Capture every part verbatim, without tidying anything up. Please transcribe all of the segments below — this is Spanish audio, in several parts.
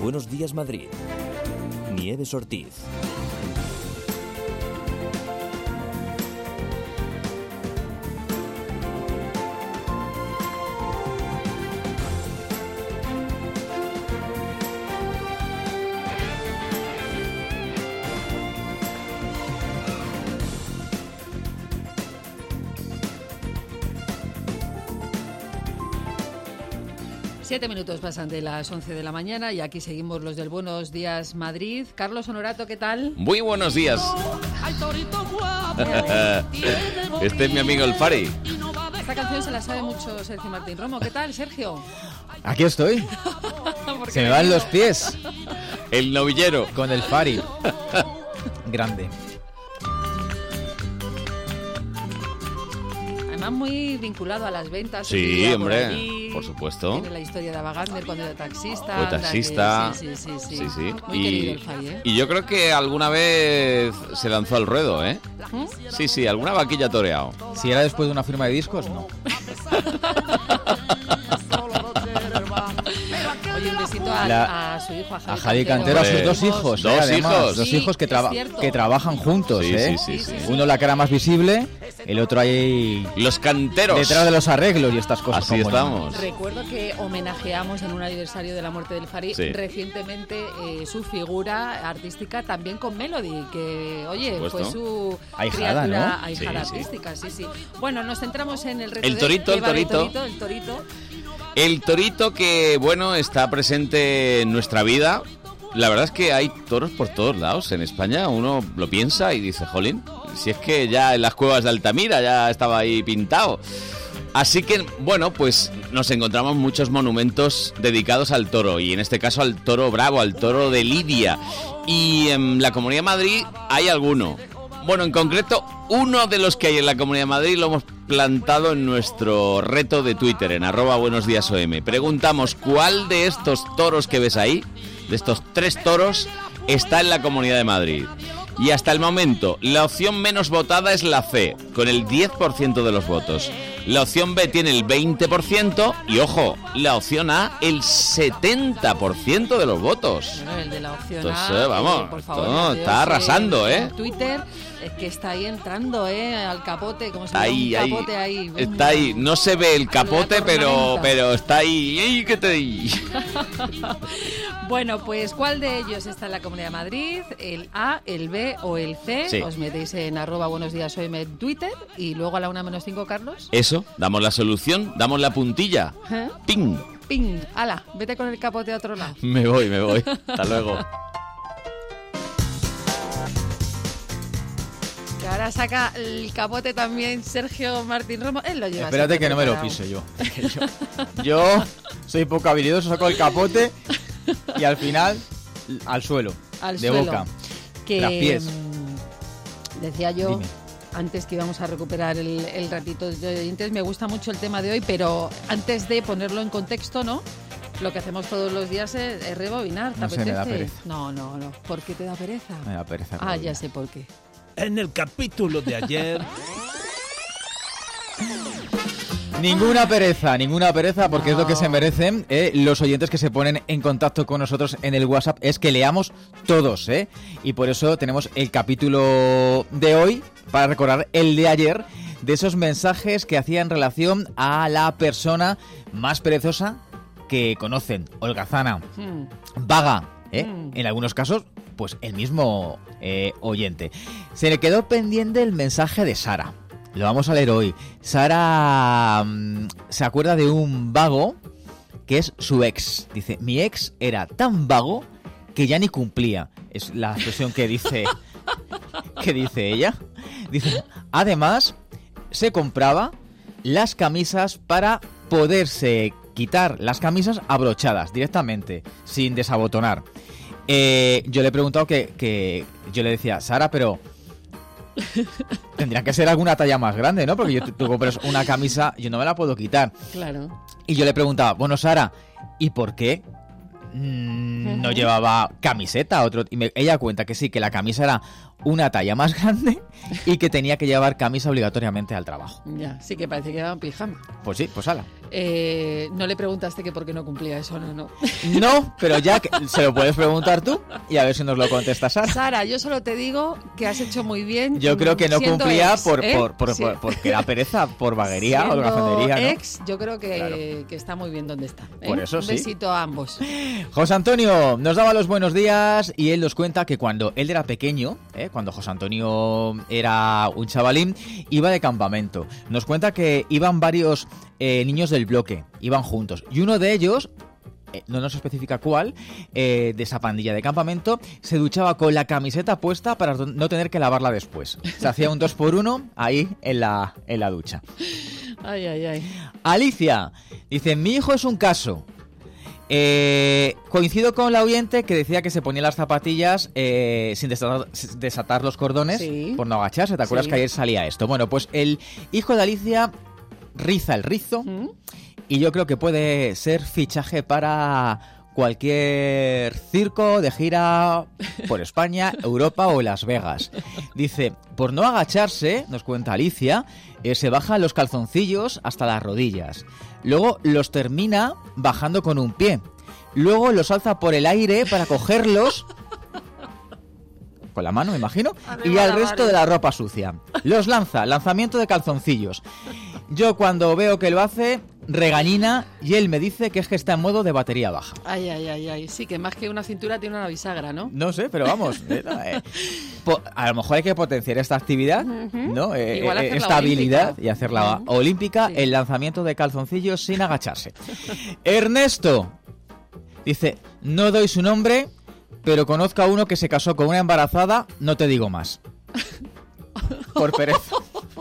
Buenos Días Madrid. Nieves Ortiz. Siete minutos pasan de las once de la mañana y aquí seguimos los del Buenos Días Madrid. Carlos Honorato, ¿qué tal? Muy buenos días. Este es mi amigo el Fari. Esta canción se la sabe mucho Sergio Martín Romo. ¿Qué tal, Sergio? Aquí estoy. Se me van los pies. El novillero. Con el Fari. Grande. Además muy vinculado a las ventas. Sí, hombre, por, allí, por supuesto. Tiene la historia de Ava Gardner cuando era taxista. Fue taxista. Que, sí, sí, sí, sí. sí, sí. Muy y, querido el Fari, ¿eh? Y yo creo que alguna vez se lanzó al ruedo, ¿eh? ¿Mm? Sí, sí, alguna vaquilla toreado. Si era después de una firma de discos, no. Oye, un besito a, la, a su hijo, a Javi, a Javi Cantero, a sus dos hijos. Dos eh, además, hijos. Dos sí, hijos que, traba, que trabajan juntos, sí, ¿eh? Sí, sí, sí, sí. Uno la cara más visible, el otro ahí... Los canteros. Detrás de los arreglos y estas cosas. Así estamos. Recuerdo que homenajeamos en un aniversario de la muerte del Fari sí. recientemente eh, su figura artística también con Melody, que, oye, fue su ahijada, criatura ¿no? ahijada sí, artística, sí, sí. Bueno, nos centramos en el reto el torito, de, el torito. el torito, el torito. El torito que, bueno, está presente en nuestra vida. La verdad es que hay toros por todos lados. En España uno lo piensa y dice, jolín, si es que ya en las cuevas de Altamira ya estaba ahí pintado. Así que, bueno, pues nos encontramos muchos monumentos dedicados al toro. Y en este caso al toro bravo, al toro de Lidia. Y en la Comunidad de Madrid hay alguno. Bueno, en concreto, uno de los que hay en la Comunidad de Madrid lo hemos plantado en nuestro reto de Twitter, en arroba buenos días O M. Preguntamos, ¿cuál de estos toros que ves ahí, de estos tres toros, está en la Comunidad de Madrid? Y hasta el momento, la opción menos votada es la C, con el diez por ciento de los votos. La opción B tiene el veinte por ciento y, ojo, la opción A, el setenta por ciento de los votos. Bueno, el de la opción Entonces, A, vamos, eh, por favor, no, está arrasando, en, ¿eh? En Twitter es que está ahí entrando, ¿eh? Al capote, como si ahí, fuera un capote ahí. ahí. Está ahí, no se ve el capote, pero, pero está ahí. ¡Ey, qué te di! Bueno, pues ¿cuál de ellos está en la Comunidad de Madrid? ¿El A, el B o el C? Sí. Os metéis en arroba buenos días O M en Twitter y luego a la una menos cinco, Carlos. Eso, damos la solución, damos la puntilla. ¿Eh? ¡Ping! ¡Ping! ¡Hala! Vete con el capote a otro lado. Me voy, me voy. Hasta luego. Que ahora saca el capote también Sergio Martín Romo. Él lo lleva. Espérate que no me lo piso yo. yo. Yo soy poco habilidoso, saco el capote y al final al suelo. Al de suelo. boca. Que, Las pies. Decía yo... Dime. Antes que íbamos a recuperar el, el ratito de oyentes, me gusta mucho el tema de hoy, pero antes de ponerlo en contexto, ¿no? Lo que hacemos todos los días es, es rebobinar. ¿Te no apetece? sé, me da pereza. No, no, no. ¿Por qué te da pereza? Me da pereza. Ah, ya sé por qué. En el capítulo de ayer... Ninguna pereza, ninguna pereza, porque no. Es lo que se merecen eh, los oyentes que se ponen en contacto con nosotros en el WhatsApp, es que leamos todos, ¿eh? Y por eso tenemos el capítulo de hoy, para recordar el de ayer, de esos mensajes que hacían relación a la persona más perezosa que conocen, holgazana, hmm. vaga, ¿eh? Hmm. En algunos casos, pues el mismo eh, oyente. Se le quedó pendiente el mensaje de Sara. Lo vamos a leer hoy. Sara mmm, se acuerda de un vago que es su ex. Dice, mi ex era tan vago que ya ni cumplía. Es la expresión que dice, que dice ella. Dice, además, se compraba las camisas para poderse quitar las camisas abrochadas directamente, sin desabotonar. Eh, yo le he preguntado que, que... Yo le decía, Sara, pero... tendría que ser alguna talla más grande, ¿no? Porque yo, tú compras una camisa, yo no me la puedo quitar. Claro. Y yo le preguntaba, bueno, Sara, ¿y por qué mm, no llevaba camiseta? Otro, y me, ella cuenta que sí, que la camisa era una talla más grande y que tenía que llevar camisa obligatoriamente al trabajo. Ya, sí que parece que llevaba un pijama. Pues sí, pues ala. Eh, no le preguntaste que por qué no cumplía eso, no, no. No, pero ya que se lo puedes preguntar tú y a ver si nos lo contesta Sara. Sara, yo solo te digo que has hecho muy bien. Yo creo que no cumplía ex, por, ¿eh? por, por, sí. por, porque era pereza, por vaguería Siendo o holgazanería, ¿no? ex, yo creo que, Claro. que está muy bien donde está. ¿eh? Por eso Un sí. besito a ambos. José Antonio nos daba los buenos días y él nos cuenta que cuando él era pequeño, ¿eh? cuando José Antonio era un chavalín, iba de campamento. Nos cuenta que iban varios eh, niños del bloque, iban juntos. Y uno de ellos, eh, no nos especifica cuál, eh, de esa pandilla de campamento, se duchaba con la camiseta puesta para no tener que lavarla después. Se hacía un dos por uno ahí en la, en la ducha. Ay, ay, ay. Alicia dice, mi hijo es un caso. Eh, coincido con la oyente que decía que se ponía las zapatillas eh, sin desatar, desatar los cordones Sí. por no agacharse. ¿Te acuerdas Sí. que ayer salía esto? Bueno, pues el hijo de Alicia riza el rizo ¿Mm? y yo creo que puede ser fichaje para cualquier circo de gira por España, Europa o Las Vegas. Dice, por no agacharse, nos cuenta Alicia, eh, se baja los calzoncillos hasta las rodillas. Luego los termina bajando con un pie. Luego los alza por el aire para cogerlos con la mano, me imagino, y al resto de la ropa sucia. Los lanza, lanzamiento de calzoncillos. Yo cuando veo que lo hace, regañina y él me dice que es que está en modo de batería baja. Ay, ay, ay, ay. Sí, que más que una cintura tiene una bisagra, ¿no? No sé, pero vamos, eh, eh, po- a lo mejor hay que potenciar esta actividad, ¿no? Eh, Igual eh, hacerla esta habilidad olímpica. y hacerla Ujú. olímpica, Sí. el lanzamiento de calzoncillos sin agacharse. Ernesto dice, no doy su nombre, pero conozco a uno que se casó con una embarazada, no te digo más. Por pereza.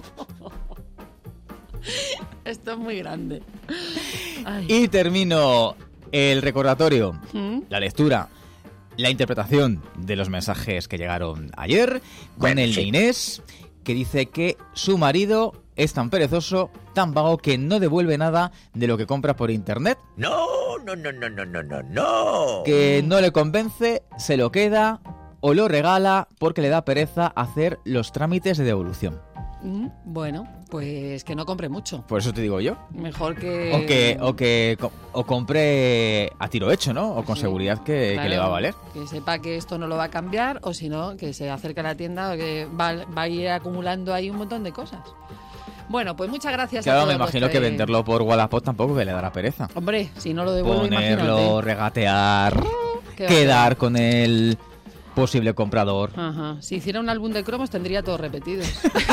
Esto es muy grande. Ay. Y termino el recordatorio, ¿Mm? la lectura, la interpretación de los mensajes que llegaron ayer con el de Inés, que dice que su marido es tan perezoso, tan vago, que no devuelve nada de lo que compra por internet, No, no, no, no, no, no, no, no. que no le convence, se lo queda o lo regala porque le da pereza hacer los trámites de devolución. Mm, Bueno, pues que no compre mucho. Por eso te digo yo. Mejor que... O que, o que co- o compre a tiro hecho, ¿no? O con Sí, seguridad que, claro, que le va a valer. Que sepa que esto no lo va a cambiar, o si no, que se acerque a la tienda, o que va, va a ir acumulando ahí un montón de cosas. Bueno, pues muchas gracias a Claro, todos me imagino los que venderlo por Wallapop tampoco que le dará pereza. Hombre, si no lo devuelvo, Ponerlo, imagínate. regatear, Qué quedar con el posible comprador. Ajá. Si hiciera un álbum de cromos tendría todos repetidos.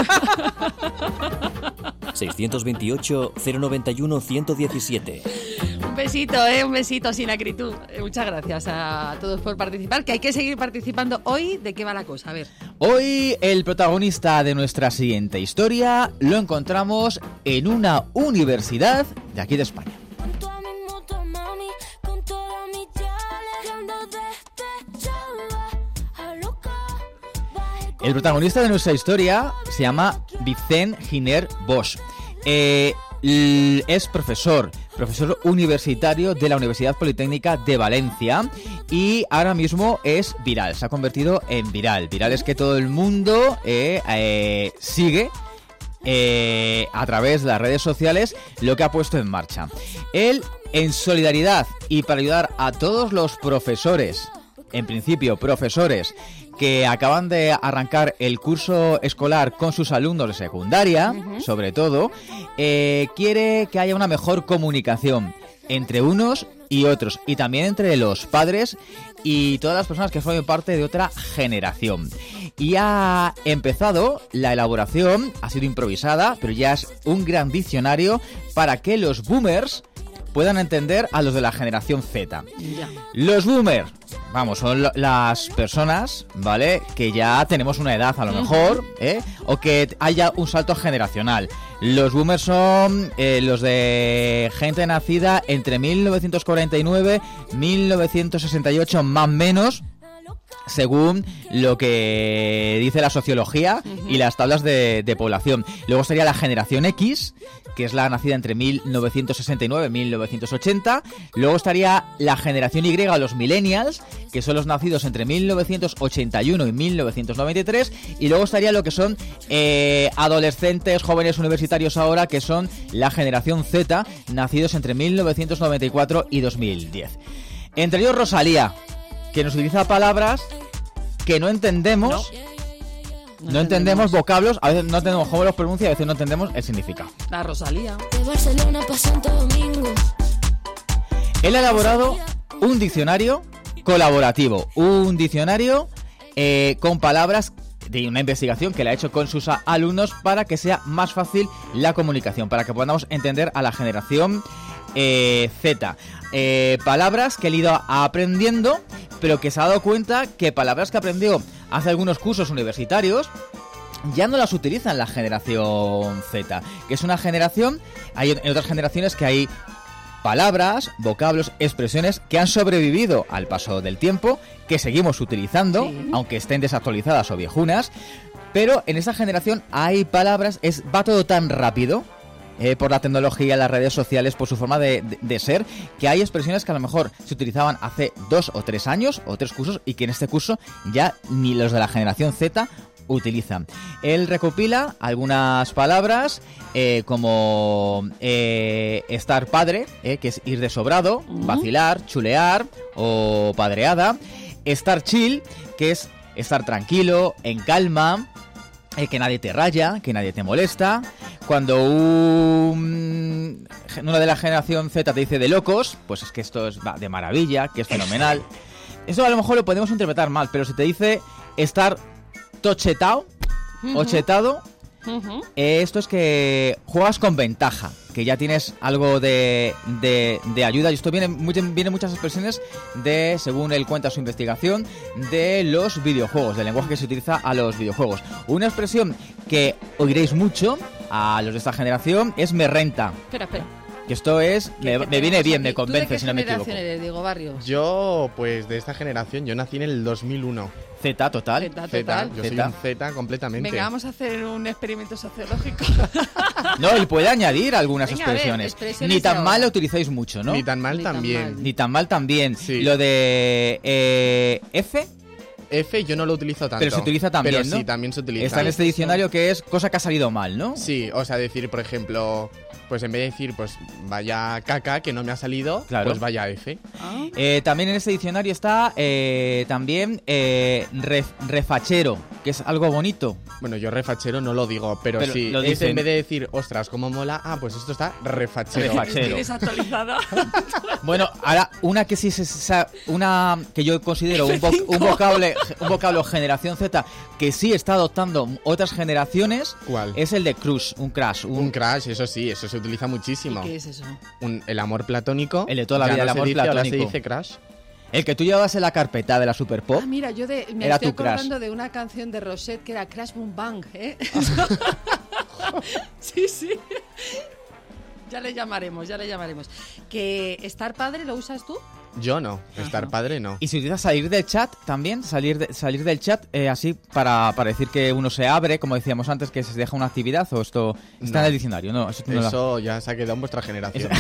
seiscientos veintiocho, cero noventa y uno, ciento diecisiete. Un besito, ¿eh? Un besito sin acritud. Eh, Muchas gracias a todos por participar, que hay que seguir participando hoy. ¿De qué va la cosa? A ver. Hoy el protagonista de nuestra siguiente historia lo encontramos en una universidad de aquí de España. Con toda mi moto, mami, con toda mi chale, ando despechada, a loca, bajé con El protagonista de nuestra historia se llama Vicent Giner Bosch. Eh, l- es profesor, profesor universitario de la Universidad Politécnica de Valencia y ahora mismo es viral, se ha convertido en viral. Viral es que todo el mundo eh, eh, sigue eh, a través de las redes sociales lo que ha puesto en marcha. Él, en solidaridad y para ayudar a todos los profesores, en principio profesores, que acaban de arrancar el curso escolar con sus alumnos de secundaria, sobre todo, eh, quiere que haya una mejor comunicación entre unos y otros, y también entre los padres y todas las personas que formen parte de otra generación. Y ha empezado la elaboración, ha sido improvisada, pero ya es un gran diccionario para que los boomers puedan entender a los de la generación Z. Ya. Los boomers, vamos, son lo- las personas, ¿vale? Que ya tenemos una edad a lo mejor, ¿eh? O que haya un salto generacional. Los boomers son eh, los de gente nacida entre mil novecientos cuarenta y nueve y mil novecientos sesenta y ocho, más o menos. según lo que dice la sociología uh-huh. y las tablas de, de población. Luego estaría la generación X, que es la nacida entre mil novecientos sesenta y nueve y mil novecientos ochenta. Luego estaría la generación Y, los millennials, que son los nacidos entre mil novecientos ochenta y uno y mil novecientos noventa y tres. Y luego estaría lo que son eh, adolescentes, jóvenes universitarios ahora, que son la generación Z, nacidos entre mil novecientos noventa y cuatro y dos mil diez. Entre ellos Rosalía, que nos utiliza palabras que no entendemos, no, no, no entendemos vocablos, a veces no entendemos cómo los pronuncia, a veces no entendemos el significado. La Rosalía. De Barcelona pa' Santo Domingo. Él ha elaborado un diccionario colaborativo, un diccionario eh, con palabras de una investigación que le ha hecho con sus a- alumnos para que sea más fácil la comunicación, para que podamos entender a la generación eh, Z. Eh, palabras que él ha ido aprendiendo, pero que se ha dado cuenta que palabras que aprendió hace algunos cursos universitarios ya no las utilizan la generación Z, que es una generación, hay en otras generaciones que hay palabras, vocablos, expresiones que han sobrevivido al paso del tiempo, que seguimos utilizando, sí. aunque estén desactualizadas o viejunas, pero en esa generación hay palabras, es va todo tan rápido, Eh, por la tecnología, las redes sociales, por su forma de, de, de ser, que hay expresiones que a lo mejor se utilizaban hace dos o tres años o tres cursos y que en este curso ya ni los de la generación Z utilizan. Él recopila algunas palabras eh, como eh, estar padre, eh, que es ir de sobrado, uh-huh. vacilar, chulear o padreada. Estar chill, que es estar tranquilo, en calma, eh, que nadie te raya, que nadie te molesta. Cuando un, uno de la generación Z te dice de locos, pues es que esto es va, de maravilla, que es fenomenal. Eso a lo mejor lo podemos interpretar mal, pero si te dice estar tochetado uh-huh. o chetado, uh-huh. eh, esto es que juegas con ventaja, que ya tienes algo de, de, de ayuda. Y esto viene, viene muchas expresiones de, según él cuenta su investigación, de los videojuegos, del lenguaje que se utiliza a los videojuegos. Una expresión que oiréis mucho a los de esta generación es me renta. Espera, espera. Que esto es, me, me viene bien, me convence, si no me equivoco. ¿Tú de qué generación eres, Diego Barrios? Yo, pues de esta generación, yo nací en el dos mil uno. Z, total. Z, Z, total. yo Z. soy un Z completamente. Venga, vamos a hacer un experimento sociológico. No, él puede añadir algunas Venga, a ver, expresiones. expresiones Ni tan de mal ahora. lo utilizáis mucho, ¿no? Ni tan mal Ni tan también. mal. Ni tan mal también. Sí. Lo de eh, F, F yo no lo utilizo tanto. pero se utiliza también, Pero ¿no? sí, también se utiliza. Está en este diccionario que es cosa que ha salido mal, ¿no? Sí, o sea, decir, por ejemplo, pues en vez de decir, pues vaya caca, que no me ha salido, Claro. pues vaya F. Ah. Eh, también en este diccionario está eh, también eh, ref- refachero, que es algo bonito. Bueno, yo refachero no lo digo, pero, Pero sí, lo es dicen. en vez de decir, ostras, cómo mola, ah, pues esto está refachero. Refachero. Estoy desactualizada. Bueno, ahora una que sí se sa- una que yo considero un, vo- un vocablo un vocablo generación Z que sí está adoptando otras generaciones. ¿Cuál? Es el de crush, un crash, un, Un crash, eso sí, eso se utiliza muchísimo. ¿Qué es eso? Un- el amor platónico. El de toda la ya vida, no el amor se dice, ahora platónico. se dice crash. el que tú llevabas en la carpeta de la Super Pop. Ah, mira, yo de, me Era estoy tu crush. acordando de una canción de Rosette que era Crash Boom Bang, ¿eh? Sí, sí. Ya le llamaremos, ya le llamaremos. ¿Que estar padre lo usas tú? Yo no, estar Ajá. padre no. Y se utiliza salir del chat también, salir, de- salir del chat eh, así para, para decir que uno se abre, como decíamos antes, que se deja una actividad, o esto está No. en el diccionario, ¿no? Eso, tú no lo- Eso ya se ha quedado en vuestra generación.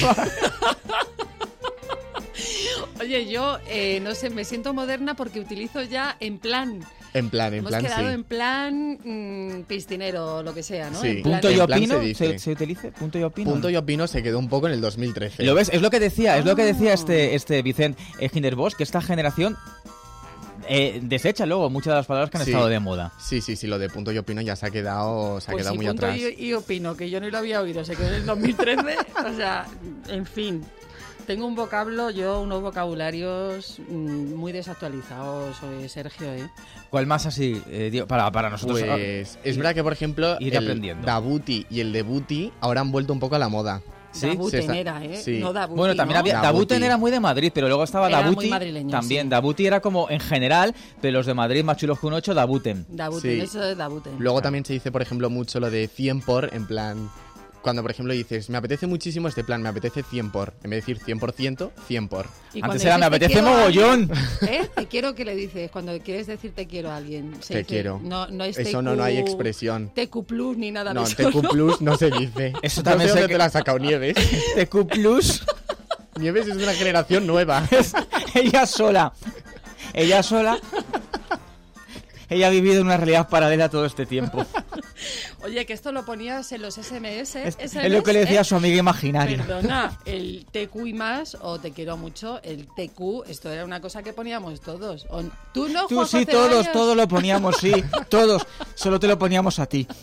Oye, yo, eh, no sé, me siento moderna porque utilizo ya en plan. En plan, en Hemos plan quedado sí. en plan mm, piscinero, lo que sea, ¿no? Sí. En plan- Punto En yo plan opino, se se, dice. se utilice, punto yo opino. Punto y opino se quedó un poco en el dos mil trece. ¿Lo ves? Es lo que decía, es lo que decía Ah. este, este Vicent eh, Hinderbosch, que esta generación eh, desecha luego muchas de las palabras que han Sí. estado de moda. Sí, sí, sí, lo de punto y opino ya se ha quedado, se ha Pues quedado sí, muy punto atrás. y, y opino, que yo no lo había oído, se quedó en el dos mil trece, o sea, en fin. Tengo un vocablo, yo unos vocabularios mm, muy desactualizados, eh, Sergio, ¿eh? ¿Cuál más así, eh, Diego? para, para nosotros? ah, Pues es verdad que, por ejemplo, ir el aprendiendo. dabuti y el debuti ahora han vuelto un poco a la moda. ¿Sí? Dabuten Se está- era, ¿eh? sí. No Dabuti, Bueno, también ¿no? había. Dabuti. Dabuten era muy de Madrid, pero luego estaba Era muy Dabuti. madrileño, También. sí. Dabuti era como en general, pero los de Madrid más chulos que un ocho, Dabuten. Dabuten, Sí. eso es Dabuten. Luego también se dice, por ejemplo, mucho lo de cien por, en plan, cuando, por ejemplo, dices, me apetece muchísimo este plan, me apetece cien por, en vez de decir cien por ciento, cien por. Y Antes cuando era, me dices te apetece quiero a mogollón. alguien, ¿eh? Te quiero, que le dices, cuando quieres decir te quiero a alguien. Se Te dice, quiero. No, no es Eso T Q, no, no hay expresión. T Q plus ni nada No, de eso. T Q plus no se dice. Eso no también sé sé dónde que- te la ha sacado Nieves. T Q plus. Nieves es una generación nueva. Ella sola. Ella sola. Ella ha vivido en una realidad paralela todo este tiempo. Oye, que esto lo ponías en los S M S. Es, S M S, es lo que le decía ¿eh? a su amiga imaginaria. Perdona, el T Q y más, o te quiero mucho, el T Q, esto era una cosa que poníamos todos. O, ¿Tú no, Tú Juan sí, José todos, Arias? todos lo poníamos, sí, todos. Solo te lo poníamos a ti.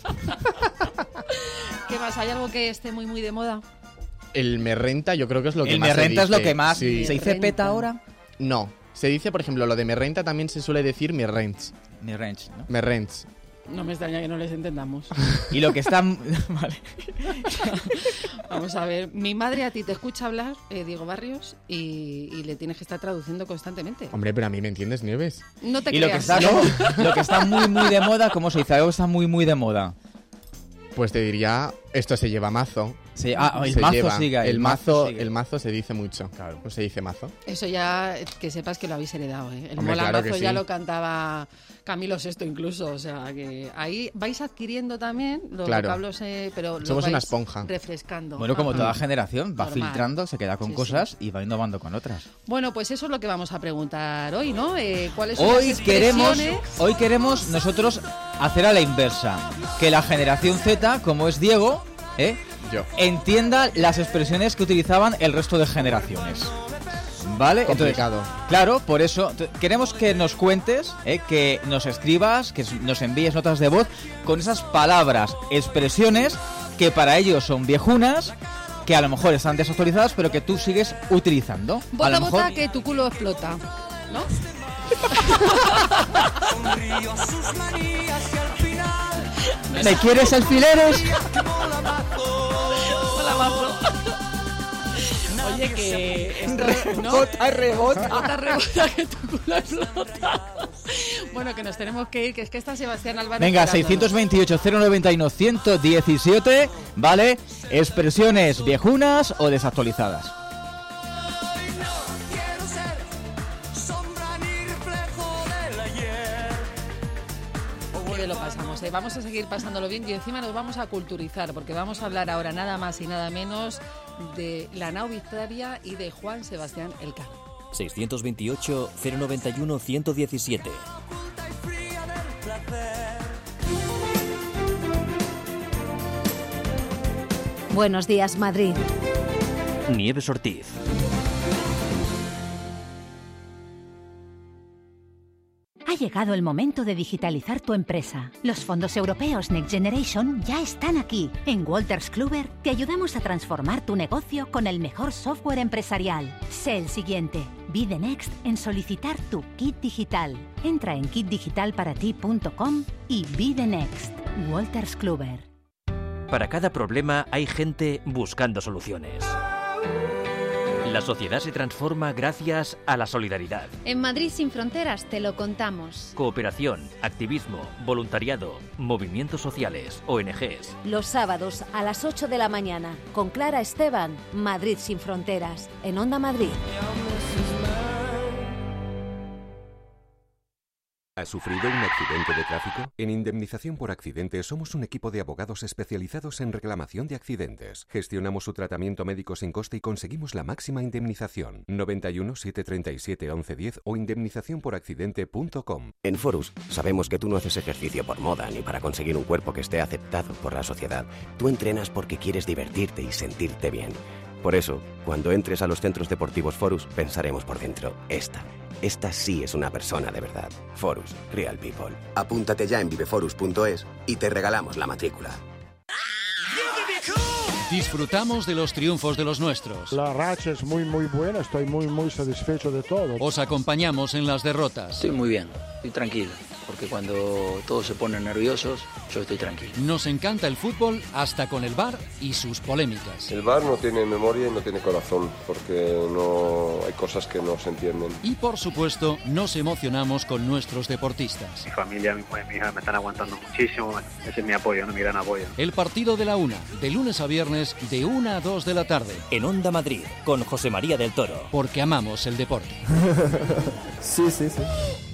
¿Qué más? ¿Hay algo que esté muy, muy de moda? El me renta yo creo que es lo que El más me se renta es lo dice. que más. Sí. ¿Se dice Me peta renta. ahora? No, se dice, por ejemplo, lo de me renta también se suele decir me rents. Mi range, ¿no? Me rents. No me extraña que no les entendamos. Y lo que está... Vale. Vamos a ver, mi madre a ti te escucha hablar, eh, Diego Barrios, y, y le tienes que estar traduciendo constantemente. Hombre, pero a mí me entiendes, Nieves. No te Y lo que, creas. está, como- lo que está muy, muy de moda, ¿cómo se dice? Algo que está muy, muy de moda. Pues te diría, esto se lleva mazo. Sí, ah, el Se mazo lleva. sigue. El mazo, sigue. el mazo se dice mucho. Claro. Pues se dice mazo. Eso ya, eh, que sepas que lo habéis heredado, ¿eh? El Hombre, molamazo claro que ya sí. lo cantaba Camilo sexto incluso, o sea que ahí vais adquiriendo también los Claro. vocablos, eh, pero los Somos una vais esponja. refrescando. Bueno, como Ajá. toda generación, va Normal. filtrando, se queda con Sí, cosas y va innovando con otras. Bueno, pues eso es lo que vamos a preguntar hoy, ¿no? Eh, ¿Cuáles son Hoy las queremos, expresiones? hoy queremos nosotros hacer a la inversa. Que la generación Z, como es Diego, ¿eh? Yo. entienda las expresiones que utilizaban el resto de generaciones. ¿Vale? Entonces, Complicado. claro, por eso t- queremos que nos cuentes, ¿eh? que nos escribas, que s- nos envíes notas de voz con esas palabras, expresiones que para ellos son viejunas, que a lo mejor están desactualizadas, pero que tú sigues utilizando. a Bota, lo mejor, bota, que tu culo explota, ¿no? ¿me quieres alfileres? Hola, mazo. Oye, que esto, ¿no? Rebota, rebota. Bota, rebota, que tu culo explota. Bueno, que nos tenemos que ir, que es que está Sebastián Álvarez. Venga, esperándonos. seiscientos veintiocho, cero noventa y uno, ciento diecisiete, ¿vale? Expresiones viejunas o desactualizadas. Qué bien lo pasamos, ¿eh? Vamos a seguir pasándolo bien y encima nos vamos a culturizar porque vamos a hablar ahora nada más y nada menos de la nao Victoria y de Juan Sebastián Elcano. seiscientos veintiocho, cero noventa y uno, ciento diecisiete. Buenos días, Madrid. Nieves Ortiz. Ha llegado el momento de digitalizar tu empresa. Los fondos europeos Next Generation ya están aquí. En Wolters Kluwer te ayudamos a transformar tu negocio con el mejor software empresarial. Sé el siguiente. Be the next en solicitar tu kit digital. Entra en kit digital para ti punto com y be the next. Wolters Kluwer. Para cada problema hay gente buscando soluciones. La sociedad se transforma gracias a la solidaridad. En Madrid sin fronteras te lo contamos. Cooperación, activismo, voluntariado, movimientos sociales, O N Ges. Los sábados a las ocho de la mañana, con Clara Esteban, Madrid sin fronteras, en Onda Madrid. ¿Has sufrido un accidente de tráfico? En Indemnización por Accidentes somos un equipo de abogados especializados en reclamación de accidentes. Gestionamos su tratamiento médico sin coste y conseguimos la máxima indemnización. noventa y uno, setecientos treinta y siete, once diez o indemnización por accidente punto com. En Forus sabemos que tú no haces ejercicio por moda ni para conseguir un cuerpo que esté aceptado por la sociedad. Tú entrenas porque quieres divertirte y sentirte bien. Por eso, cuando entres a los centros deportivos Forus, pensaremos por dentro, esta, esta sí es una persona de verdad. Forus, Real People. Apúntate ya en viveforus punto es y te regalamos la matrícula. Disfrutamos de los triunfos de los nuestros. La racha es muy muy buena, estoy muy muy satisfecho de todo. Os acompañamos en las derrotas. Estoy muy bien, estoy tranquilo, porque que cuando todos se ponen nerviosos, yo estoy tranquilo. Nos encanta el fútbol hasta con el V A R y sus polémicas. El V A R no tiene memoria y no tiene corazón, porque no hay cosas que no se entienden. Y por supuesto, nos emocionamos con nuestros deportistas. Mi familia, mi mujer, mi hija me están aguantando muchísimo. Ese es mi apoyo, no mi gran apoyo. El partido de la una, de lunes a viernes, de una a dos de la tarde. En Onda Madrid, con José María del Toro. Porque amamos el deporte. Sí, sí, sí.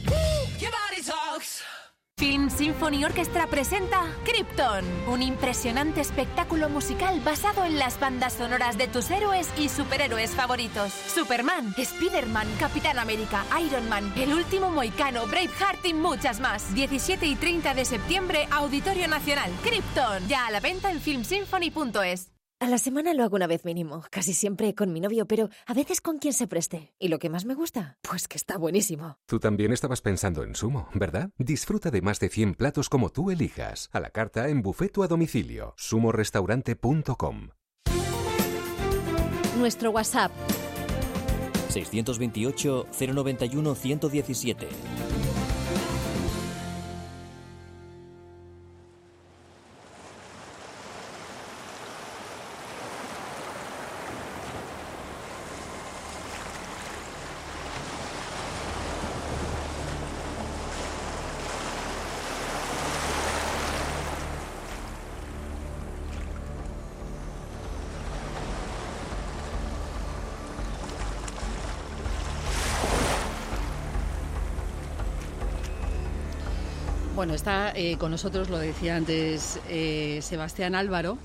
Film Symphony Orchestra presenta Krypton, un impresionante espectáculo musical basado en las bandas sonoras de tus héroes y superhéroes favoritos. Superman, Spider-Man, Capitán América, Iron Man, El Último Mohicano, Braveheart y muchas más. diecisiete y treinta de septiembre, Auditorio Nacional. Krypton, ya a la venta en film symphony punto es. A la semana lo hago una vez mínimo, casi siempre con mi novio, pero a veces con quien se preste. ¿Y lo que más me gusta? Pues que está buenísimo. Tú también estabas pensando en Sumo, ¿verdad? Disfruta de más de cien platos como tú elijas. A la carta en buffet o a domicilio. sumo restaurante punto com. Nuestro WhatsApp. seiscientos veintiocho, cero noventa y uno, ciento diecisiete. Bueno, está eh, con nosotros, lo decía antes, eh, Sebastián Álvaro.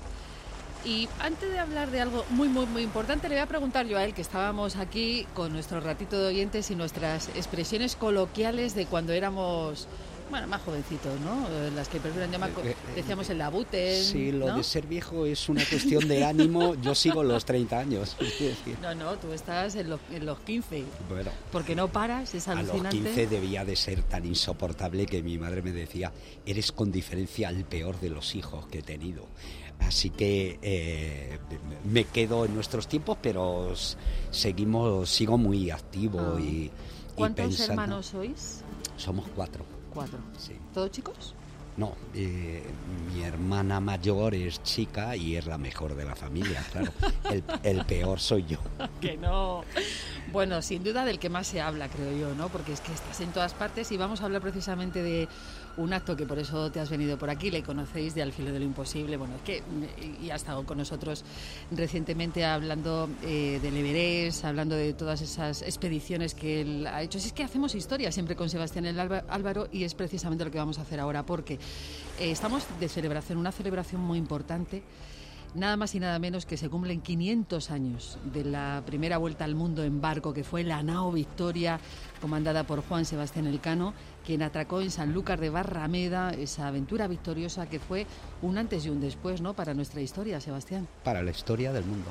Y antes de hablar de algo muy, muy, muy importante, le voy a preguntar yo a él, que estábamos aquí con nuestro ratito de oyentes y nuestras expresiones coloquiales de cuando éramos, bueno, más jovencitos, ¿no? Las que prefieren llamar, decíamos el labute. Sí, lo ¿no? de ser viejo es una cuestión de ánimo. Yo sigo los treinta años. No, no, tú estás en los, en los quince. Bueno. Porque no paras, es alucinante. A los quince debía de ser tan insoportable que mi madre me decía, eres con diferencia el peor de los hijos que he tenido. Así que eh, me quedo en nuestros tiempos, pero seguimos, sigo muy activo. Ah. y, y ¿Cuántos pensando. hermanos sois? Somos cuatro. Cuatro. Sí. ¿Todos chicos? No, eh, mi hermana mayor es chica y es la mejor de la familia, claro. El, el peor soy yo. Que no. Bueno, sin duda del que más se habla, creo yo, ¿no? Porque es que estás en todas partes y vamos a hablar precisamente de un acto que por eso te has venido por aquí, le conocéis, de Al filo de lo imposible. Bueno, es que y ha estado con nosotros recientemente hablando eh, del Everest, hablando de todas esas expediciones que él ha hecho. Si es que hacemos historia siempre con Sebastián el Álvaro y es precisamente lo que vamos a hacer ahora, porque eh, estamos de celebración, una celebración muy importante. Nada más y nada menos que se cumplen quinientos años de la primera vuelta al mundo en barco, que fue la nao Victoria, comandada por Juan Sebastián Elcano, quien atracó en Sanlúcar de Barrameda, esa aventura victoriosa que fue un antes y un después, ¿no?, para nuestra historia, Sebastián. Para la historia del mundo.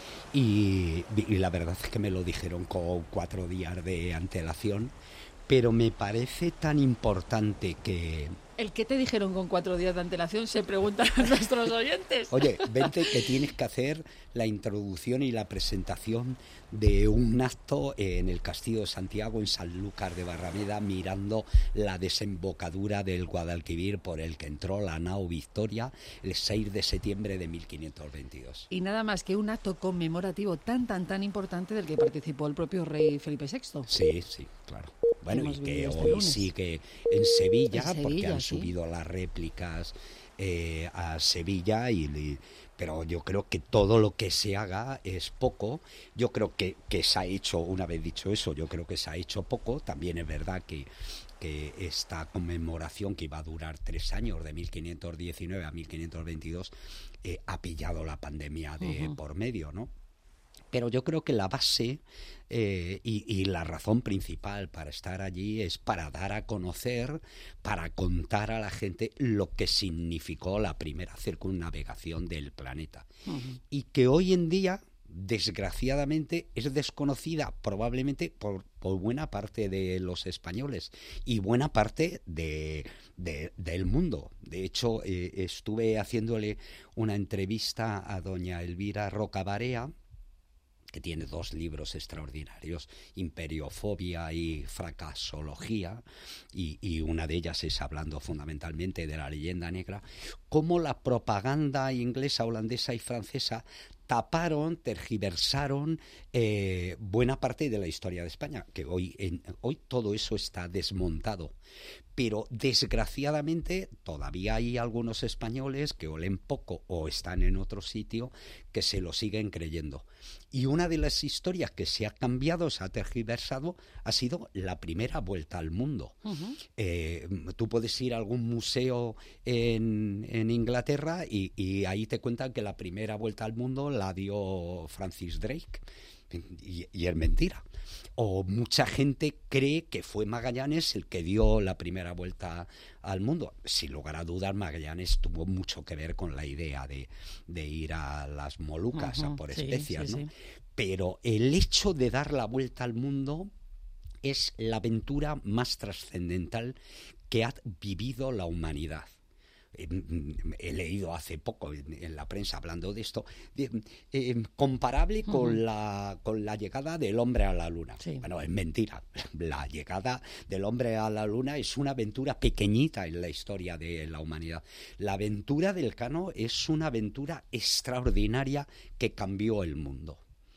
Y, y la verdad es que me lo dijeron con cuatro días de antelación, pero me parece tan importante que... ¿El qué te dijeron con cuatro días de antelación? Se preguntan a nuestros oyentes. Oye, vente que tienes que hacer la introducción y la presentación de un acto en el Castillo de Santiago, en Sanlúcar de Barrameda, mirando la desembocadura del Guadalquivir por el que entró la nao Victoria el seis de septiembre de mil quinientos veintidós. Y nada más que un acto conmemorativo tan, tan, tan importante del que participó el propio rey Felipe sexto. Sí, sí, claro. Bueno, y que hoy lunes. sigue en Sevilla, en Sevilla porque han sí. subido las réplicas eh, a Sevilla, y, y, pero yo creo que todo lo que se haga es poco. Yo creo que, que se ha hecho, una vez dicho eso, yo creo que se ha hecho poco. También es verdad que, que esta conmemoración, que iba a durar tres años, de mil quinientos diecinueve a mil quinientos veintidós, eh, ha pillado la pandemia de uh-huh. por medio, ¿no? Pero yo creo que la base eh, y, y la razón principal para estar allí es para dar a conocer, para contar a la gente lo que significó la primera circunnavegación del planeta. Uh-huh. Y que hoy en día, desgraciadamente, es desconocida probablemente por, por buena parte de los españoles y buena parte de, de, del mundo. De hecho, eh, estuve haciéndole una entrevista a doña Elvira Rocabarea, que tiene dos libros extraordinarios, Imperiofobia y Fracasología, y, y una de ellas es hablando fundamentalmente de la leyenda negra, cómo la propaganda inglesa, holandesa y francesa taparon, tergiversaron eh, buena parte de la historia de España, que hoy, en, hoy todo eso está desmontado. Pero desgraciadamente todavía hay algunos españoles que olen poco o están en otro sitio que se lo siguen creyendo. Y una de las historias que se ha cambiado, se ha tergiversado, ha sido la primera vuelta al mundo. Uh-huh. Eh, tú puedes ir a algún museo en, en Inglaterra y, y ahí te cuentan que la primera vuelta al mundo la dio Francis Drake. Y, y es mentira. O mucha gente cree que fue Magallanes el que dio la primera vuelta al mundo. Sin lugar a dudas, Magallanes tuvo mucho que ver con la idea de, de ir a las Molucas, uh-huh, a por sí, especias, sí, ¿no? Sí. Pero el hecho de dar la vuelta al mundo es la aventura más trascendental que ha vivido la humanidad. He leído hace poco en la prensa hablando de esto, de, eh, comparable uh-huh. con la con la llegada del hombre a la luna. Sí. Bueno, es mentira. La llegada del hombre a la luna es una aventura pequeñita en la historia de la humanidad. La aventura del Cano es una aventura extraordinaria que cambió el mundo.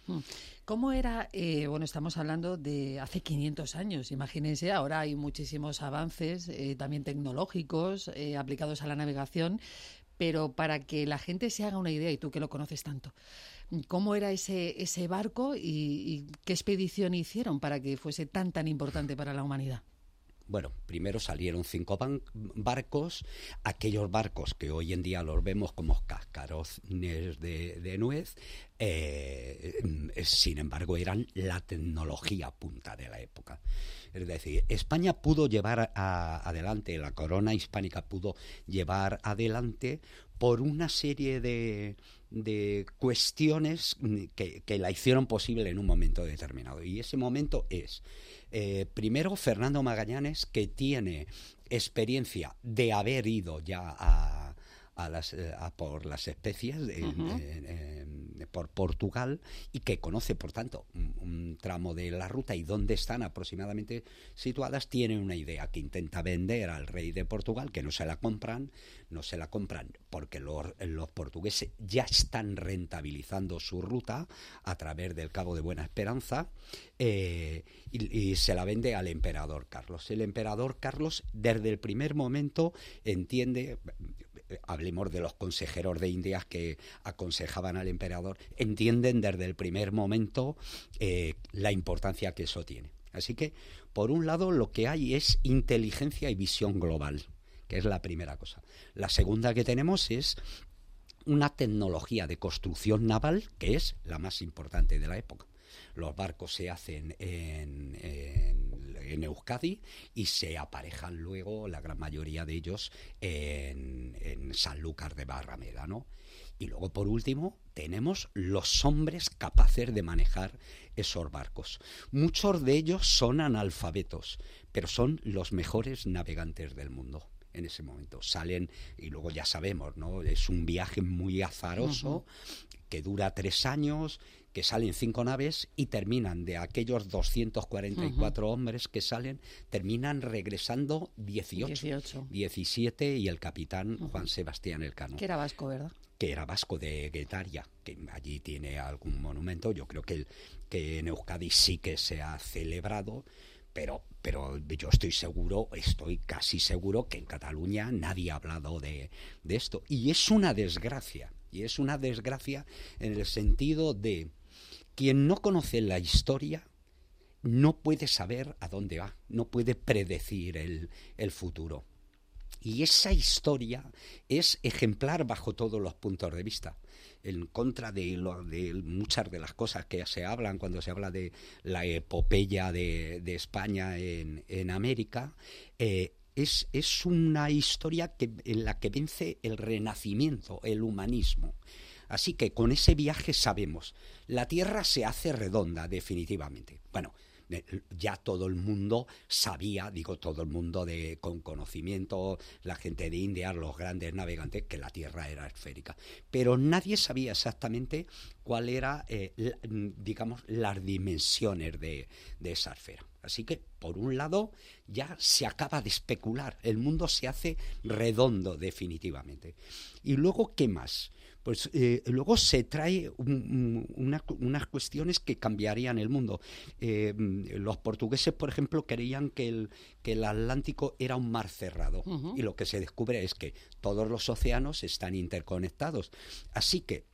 ¿Cómo era? Eh, bueno, estamos hablando de hace quinientos años, imagínense, ahora hay muchísimos avances, eh, también tecnológicos, eh, aplicados a la navegación, pero para que la gente se haga una idea, y tú que lo conoces tanto, ¿cómo era ese, ese barco y, y qué expedición hicieron para que fuese tan, tan importante para la humanidad? Bueno, primero salieron cinco ban- barcos, aquellos barcos que hoy en día los vemos como cascarones de, de nuez, eh, sin embargo eran la tecnología punta de la época. Es decir, España pudo llevar a, adelante, la corona hispánica pudo llevar adelante por una serie de, de cuestiones que, que la hicieron posible en un momento determinado. Y ese momento es... Eh, primero, Fernando Magallanes, que tiene experiencia de haber ido ya a, a las, a por las especies de, uh-huh. en, en, por Portugal y que conoce, por tanto, un, un tramo de la ruta y dónde están aproximadamente situadas, tiene una idea que intenta vender al rey de Portugal, que no se la compran, no se la compran porque los, los portugueses ya están rentabilizando su ruta a través del Cabo de Buena Esperanza, eh, y, y se la vende al emperador Carlos. El emperador Carlos desde el primer momento entiende, hablemos de los consejeros de Indias que aconsejaban al emperador, entienden desde el primer momento eh, la importancia que eso tiene. Así que, por un lado, lo que hay es inteligencia y visión global, que es la primera cosa. La segunda que tenemos es una tecnología de construcción naval que es la más importante de la época. Los barcos se hacen en, en, en Euskadi y se aparejan luego, la gran mayoría de ellos, en, en Sanlúcar de Barrameda, ¿no? Y luego, por último, tenemos los hombres capaces de manejar esos barcos. Muchos de ellos son analfabetos, pero son los mejores navegantes del mundo. En ese momento salen, y luego ya sabemos, ¿no? Es un viaje muy azaroso, uh-huh. que dura tres años, que salen cinco naves y terminan, de aquellos doscientos cuarenta y cuatro uh-huh. hombres que salen, terminan regresando dieciocho, dieciocho. diecisiete, y el capitán uh-huh. Juan Sebastián Elcano. Que era vasco, ¿verdad? Que era vasco de Guetaria, que allí tiene algún monumento. Yo creo que, el, que en Euskadi sí que se ha celebrado, pero, pero yo estoy seguro, estoy casi seguro que en Cataluña nadie ha hablado de, de esto. Y es una desgracia, y es una desgracia en el sentido de quien no conoce la historia no puede saber a dónde va, no puede predecir el, el futuro. Y esa historia es ejemplar bajo todos los puntos de vista, en contra de, lo, de muchas de las cosas que se hablan cuando se habla de la epopeya de, de España en, en América. Eh, es, es una historia que, en la que vence el renacimiento, el humanismo. Así que con ese viaje sabemos, la Tierra se hace redonda definitivamente. Bueno, ya todo el mundo sabía, digo todo el mundo de con conocimiento, la gente de India, los grandes navegantes, que la Tierra era esférica. Pero nadie sabía exactamente cuál era, eh, la, digamos, las dimensiones de, de esa esfera. Así que, por un lado, ya se acaba de especular, el mundo se hace redondo definitivamente. Y luego, ¿qué más? Pues eh, luego se trae un, una, unas cuestiones que cambiarían el mundo. Eh, los portugueses, por ejemplo, creían que el, que el Atlántico era un mar cerrado. Uh-huh. Y lo que se descubre es que todos los océanos están interconectados. Así que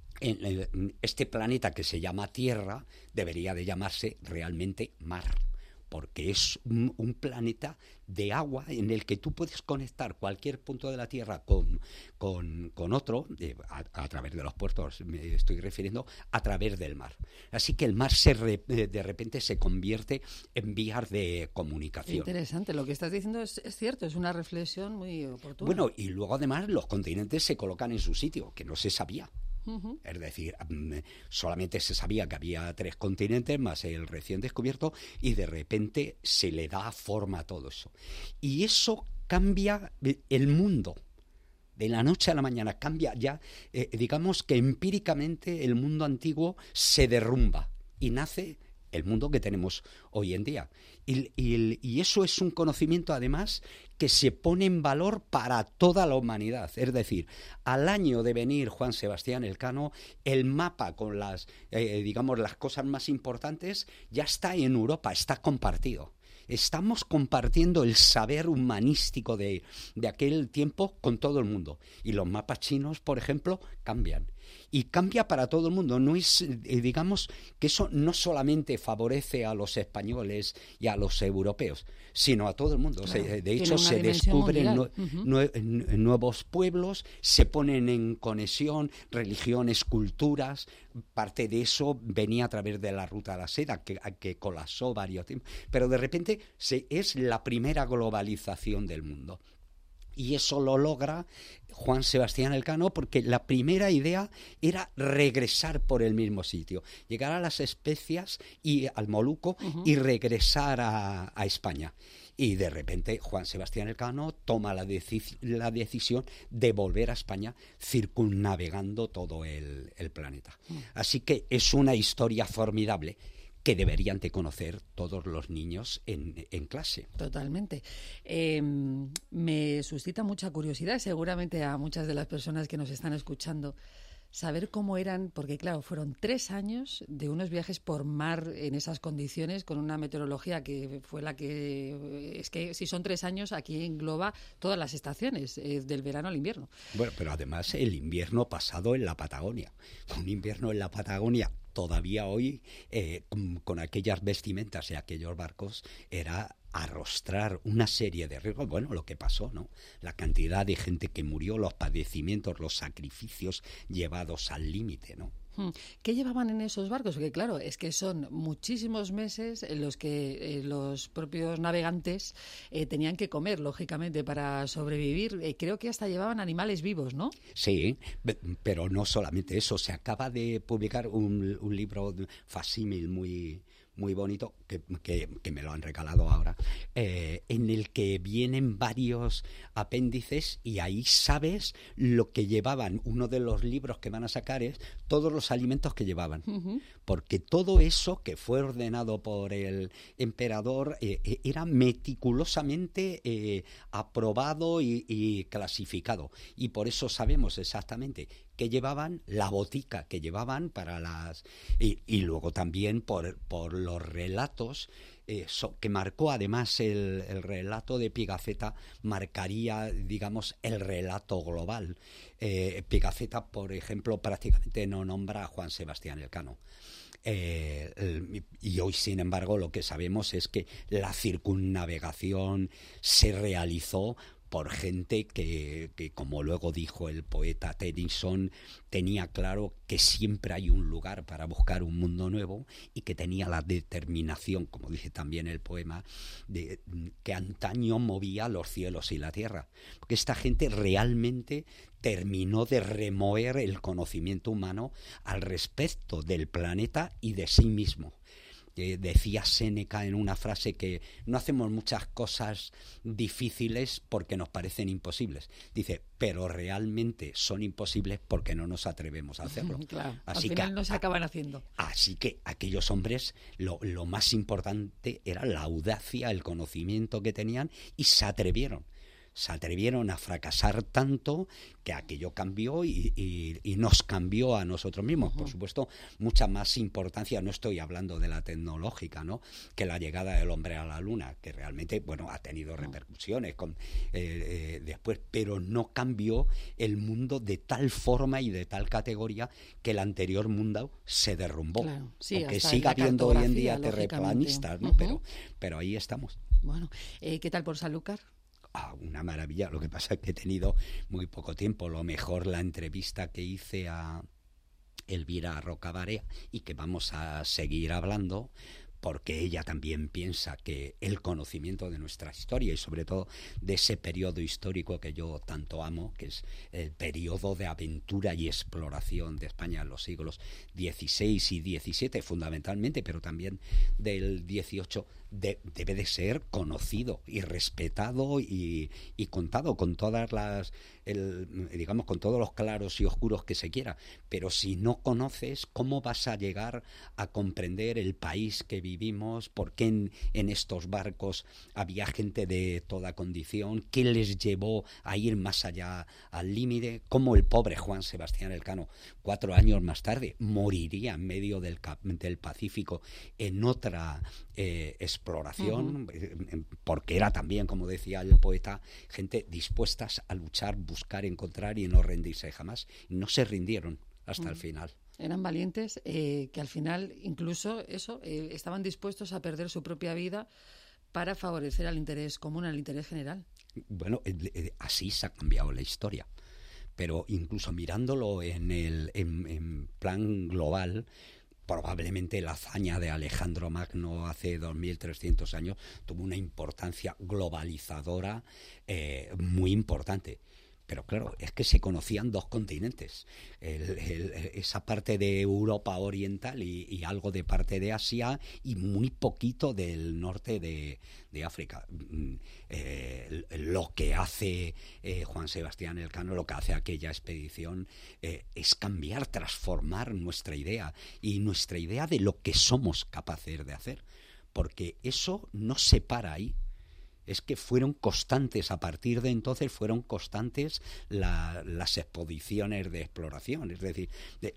en este planeta que se llama Tierra debería de llamarse realmente mar, porque es un, un planeta de agua en el que tú puedes conectar cualquier punto de la Tierra con, con, con otro, eh, a, a través de los puertos, me estoy refiriendo, a través del mar. Así que el mar se re, de repente se convierte en vías de comunicación. Interesante, lo que estás diciendo es, es cierto, es una reflexión muy oportuna. Bueno, y luego además los continentes se colocan en su sitio, que no se sabía. Uh-huh. Es decir, solamente se sabía que había tres continentes más el recién descubierto y de repente se le da forma a todo eso. Y eso cambia el mundo. De la noche a la mañana cambia ya, eh, digamos que empíricamente el mundo antiguo se derrumba y nace el mundo que tenemos hoy en día. Y, y, y eso es un conocimiento, además, que se pone en valor para toda la humanidad. Es decir, al año de venir Juan Sebastián Elcano, el mapa con las, eh, digamos, las cosas más importantes ya está en Europa, está compartido. Estamos compartiendo el saber humanístico de, de aquel tiempo con todo el mundo. Y los mapas chinos, por ejemplo, cambian. Y cambia para todo el mundo. No es, eh, digamos, que eso no solamente favorece a los españoles y a los europeos, sino a todo el mundo. Claro, o sea, de hecho, se descubren nue- uh-huh. nue- nuevos pueblos, se ponen en conexión religiones, culturas. Parte de eso venía a través de la Ruta de la Seda, que, que colapsó varios tiempos. Pero de repente se, es la primera globalización del mundo. Y eso lo logra Juan Sebastián Elcano porque la primera idea era regresar por el mismo sitio, llegar a las Especias y al Moluco uh-huh. y regresar a, a España. Y de repente Juan Sebastián Elcano toma la, deci- la decisión de volver a España circunnavegando todo el, el planeta. Uh-huh. Así que es una historia formidable que deberían de conocer todos los niños en, en clase. Totalmente. Eh, me suscita mucha curiosidad, seguramente a muchas de las personas que nos están escuchando, saber cómo eran, porque claro, fueron tres años de unos viajes por mar en esas condiciones, con una meteorología que fue la que... Es que si son tres años, aquí engloba todas las estaciones, eh, del verano al invierno. Bueno, pero además el invierno pasado en la Patagonia. Un invierno en la Patagonia todavía hoy, eh, con, con aquellas vestimentas y aquellos barcos, era arrostrar una serie de riesgos. Bueno, lo que pasó, ¿no? La cantidad de gente que murió, los padecimientos, los sacrificios llevados al límite, ¿no? ¿Qué llevaban en esos barcos? Porque claro, es que son muchísimos meses en los que eh, los propios navegantes eh, tenían que comer, lógicamente, para sobrevivir. Eh, creo que hasta llevaban animales vivos, ¿no? Sí, pero no solamente eso. Se acaba de publicar un, un libro facsímil muy... muy bonito, que, que, que me lo han regalado ahora, eh, en el que vienen varios apéndices y ahí sabes lo que llevaban. Uno de los libros que van a sacar es todos los alimentos que llevaban, uh-huh. porque todo eso que fue ordenado por el emperador eh, era meticulosamente eh, aprobado y, y clasificado, y por eso sabemos exactamente que llevaban, la botica que llevaban para las... Y, y luego también por, por los relatos eh, so, que marcó además el, el relato de Pigafetta, marcaría, digamos, el relato global. Eh, Pigafetta, por ejemplo, prácticamente no nombra a Juan Sebastián Elcano. Eh, el, y hoy, sin embargo, lo que sabemos es que la circunnavegación se realizó por gente que, que, como luego dijo el poeta Tennyson, tenía claro que siempre hay un lugar para buscar un mundo nuevo y que tenía la determinación, como dice también el poema, de que antaño movía los cielos y la tierra. Porque esta gente realmente terminó de remover el conocimiento humano al respecto del planeta y de sí mismo. Eh, decía Séneca en una frase que no hacemos muchas cosas difíciles porque nos parecen imposibles. Dice, pero realmente son imposibles porque no nos atrevemos a hacerlo. Claro, así al final que, no se acaban haciendo. Así que aquellos hombres, lo, lo más importante era la audacia, el conocimiento que tenían y se atrevieron. Se atrevieron a fracasar tanto que aquello cambió y, y, y nos cambió a nosotros mismos. Uh-huh. Por supuesto, mucha más importancia, no estoy hablando de la tecnológica, ¿no?, que la llegada del hombre a la luna, que realmente, bueno, ha tenido repercusiones con, eh, eh, después, pero no cambió el mundo de tal forma y de tal categoría que el anterior mundo se derrumbó. Claro, sí, aunque siga habiendo hoy en día terraplanistas, ¿no? Uh-huh. pero, pero ahí estamos. Bueno, eh, ¿qué tal por Sanlúcar? Ah, una maravilla. Lo que pasa es que he tenido muy poco tiempo. Lo mejor la entrevista que hice a Elvira Rocabarea y que vamos a seguir hablando, porque ella también piensa que el conocimiento de nuestra historia y sobre todo de ese periodo histórico que yo tanto amo, que es el periodo de aventura y exploración de España en los siglos dieciséis y diecisiete fundamentalmente, pero también del dieciocho, de, debe de ser conocido y respetado y, y contado con todas las, el, digamos, con todos los claros y oscuros que se quiera. Pero si no conoces, ¿cómo vas a llegar a comprender el país que vivimos? ¿Por qué en, en estos barcos había gente de toda condición? ¿Qué les llevó a ir más allá al límite? ¿Cómo el pobre Juan Sebastián Elcano, cuatro años más tarde, moriría en medio del, del Pacífico en otra eh, exploración? Uh-huh. Porque era también, como decía el poeta, gente dispuestas a luchar, buscar, encontrar y no rendirse jamás. No se rindieron hasta uh-huh. el final. Eran valientes eh, que al final incluso eso eh, estaban dispuestos a perder su propia vida para favorecer al interés común, al interés general. Bueno, eh, eh, así se ha cambiado la historia. Pero incluso mirándolo en el en, en plan global, probablemente la hazaña de Alejandro Magno hace dos mil trescientos años tuvo una importancia globalizadora eh, muy importante. Pero claro, es que se conocían dos continentes, el, el, esa parte de Europa oriental y, y algo de parte de Asia y muy poquito del norte de, de África. Eh, lo que hace eh, Juan Sebastián Elcano, lo que hace aquella expedición eh, es cambiar, transformar nuestra idea y nuestra idea de lo que somos capaces de hacer, porque eso no se para ahí. Es que fueron constantes, a partir de entonces fueron constantes la, las expediciones de exploración. Es decir, de,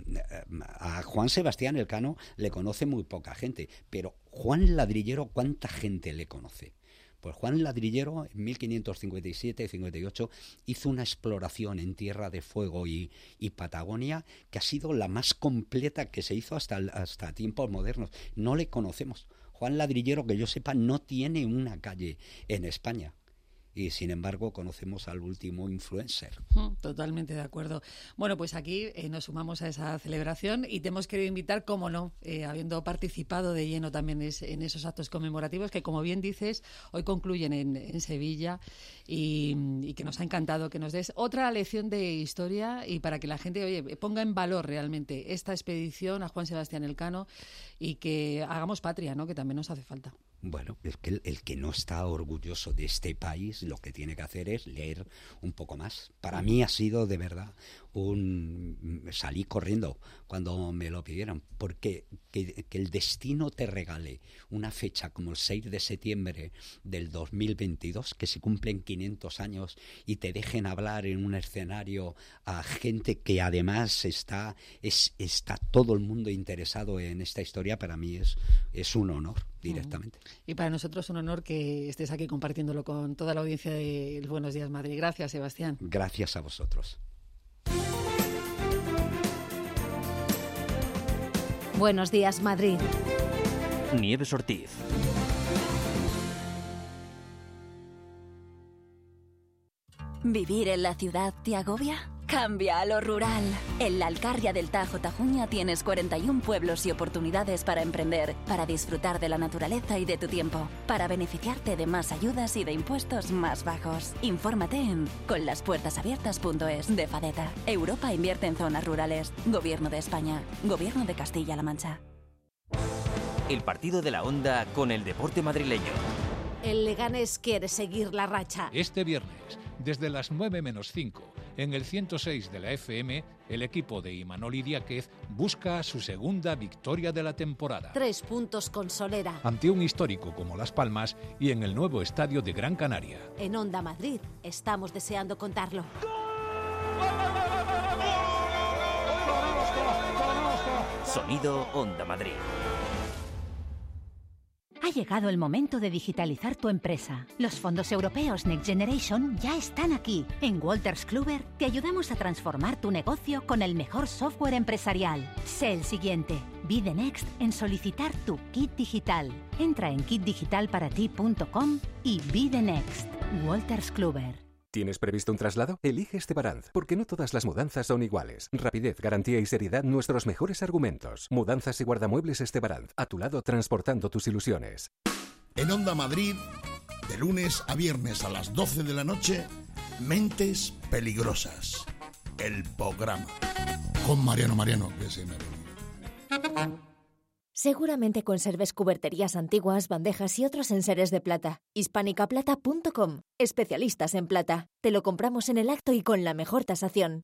a Juan Sebastián Elcano le conoce muy poca gente, pero Juan Ladrillero, ¿cuánta gente le conoce? Pues Juan Ladrillero en mil quinientos cincuenta y siete cincuenta y ocho hizo una exploración en Tierra de Fuego y, y Patagonia que ha sido la más completa que se hizo hasta, hasta tiempos modernos. No le conocemos. Juan Ladrillero, que yo sepa, no tiene una calle en España. Y sin embargo conocemos al último influencer. Totalmente de acuerdo. Bueno, pues aquí eh, nos sumamos a esa celebración y te hemos querido invitar, como no, eh, habiendo participado de lleno también es, en esos actos conmemorativos que, como bien dices, hoy concluyen en, en Sevilla y, y que nos ha encantado que nos des otra lección de historia y para que la gente, oye, ponga en valor realmente esta expedición a Juan Sebastián Elcano y que hagamos patria, ¿no?, que también nos hace falta. Bueno, es que el, el que no está orgulloso de este país lo que tiene que hacer es leer un poco más. Para mí ha sido de verdad un... salí corriendo cuando me lo pidieron, porque que, que el destino te regale una fecha como el seis de septiembre del dos mil veintidós, que se cumplen quinientos años, y te dejen hablar en un escenario a gente que además está, es, está todo el mundo interesado en esta historia, para mí es, es un honor directamente. Y para nosotros es un honor que estés aquí compartiéndolo con toda la audiencia de Buenos Días Madrid. Gracias, Sebastián. Gracias a vosotros. Buenos Días Madrid. Nieves Ortiz. ¿Vivir en la ciudad te agobia? Cambia a lo rural. En la Alcarria del Tajo Tajuña tienes cuarenta y un pueblos y oportunidades para emprender, para disfrutar de la naturaleza y de tu tiempo, para beneficiarte de más ayudas y de impuestos más bajos. Infórmate en con las puertas abiertas punto es de Fadeta. Europa invierte en zonas rurales. Gobierno de España. Gobierno de Castilla-La Mancha. el partido de la Onda con el deporte madrileño. El Leganés quiere seguir la racha. Este viernes, desde las nueve menos cinco, en el ciento seis de la F M, el equipo de Imanol Idiáquez busca su segunda victoria de la temporada. Tres puntos con Solera. Ante un histórico como Las Palmas y en el nuevo estadio de Gran Canaria. En Onda Madrid estamos deseando contarlo. Sonido Onda Madrid. Ha llegado el momento de digitalizar tu empresa. Los fondos europeos Next Generation ya están aquí. En Wolters Kluwer te ayudamos a transformar tu negocio con el mejor software empresarial. Sé el siguiente. Be the next en solicitar tu kit digital. Entra en kit digital para ti punto com y be the next. Wolters Kluwer. ¿Tienes previsto un traslado? Elige Estebaranz, porque no todas las mudanzas son iguales. Rapidez, garantía y seriedad, nuestros mejores argumentos. Mudanzas y guardamuebles Estebaranz, a tu lado transportando tus ilusiones. En Onda Madrid, de lunes a viernes a las doce de la noche, Mentes Peligrosas, el programa. Con Mariano Mariano, que se me ha... Seguramente conserves cuberterías antiguas, bandejas y otros enseres de plata. hispánica plata punto com. Especialistas en plata. Te lo compramos en el acto y con la mejor tasación.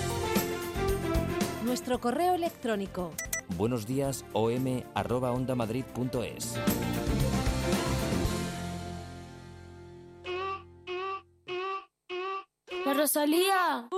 Nuestro correo electrónico. Buenos días, om arroba ondamadrid punto es. La Rosalía.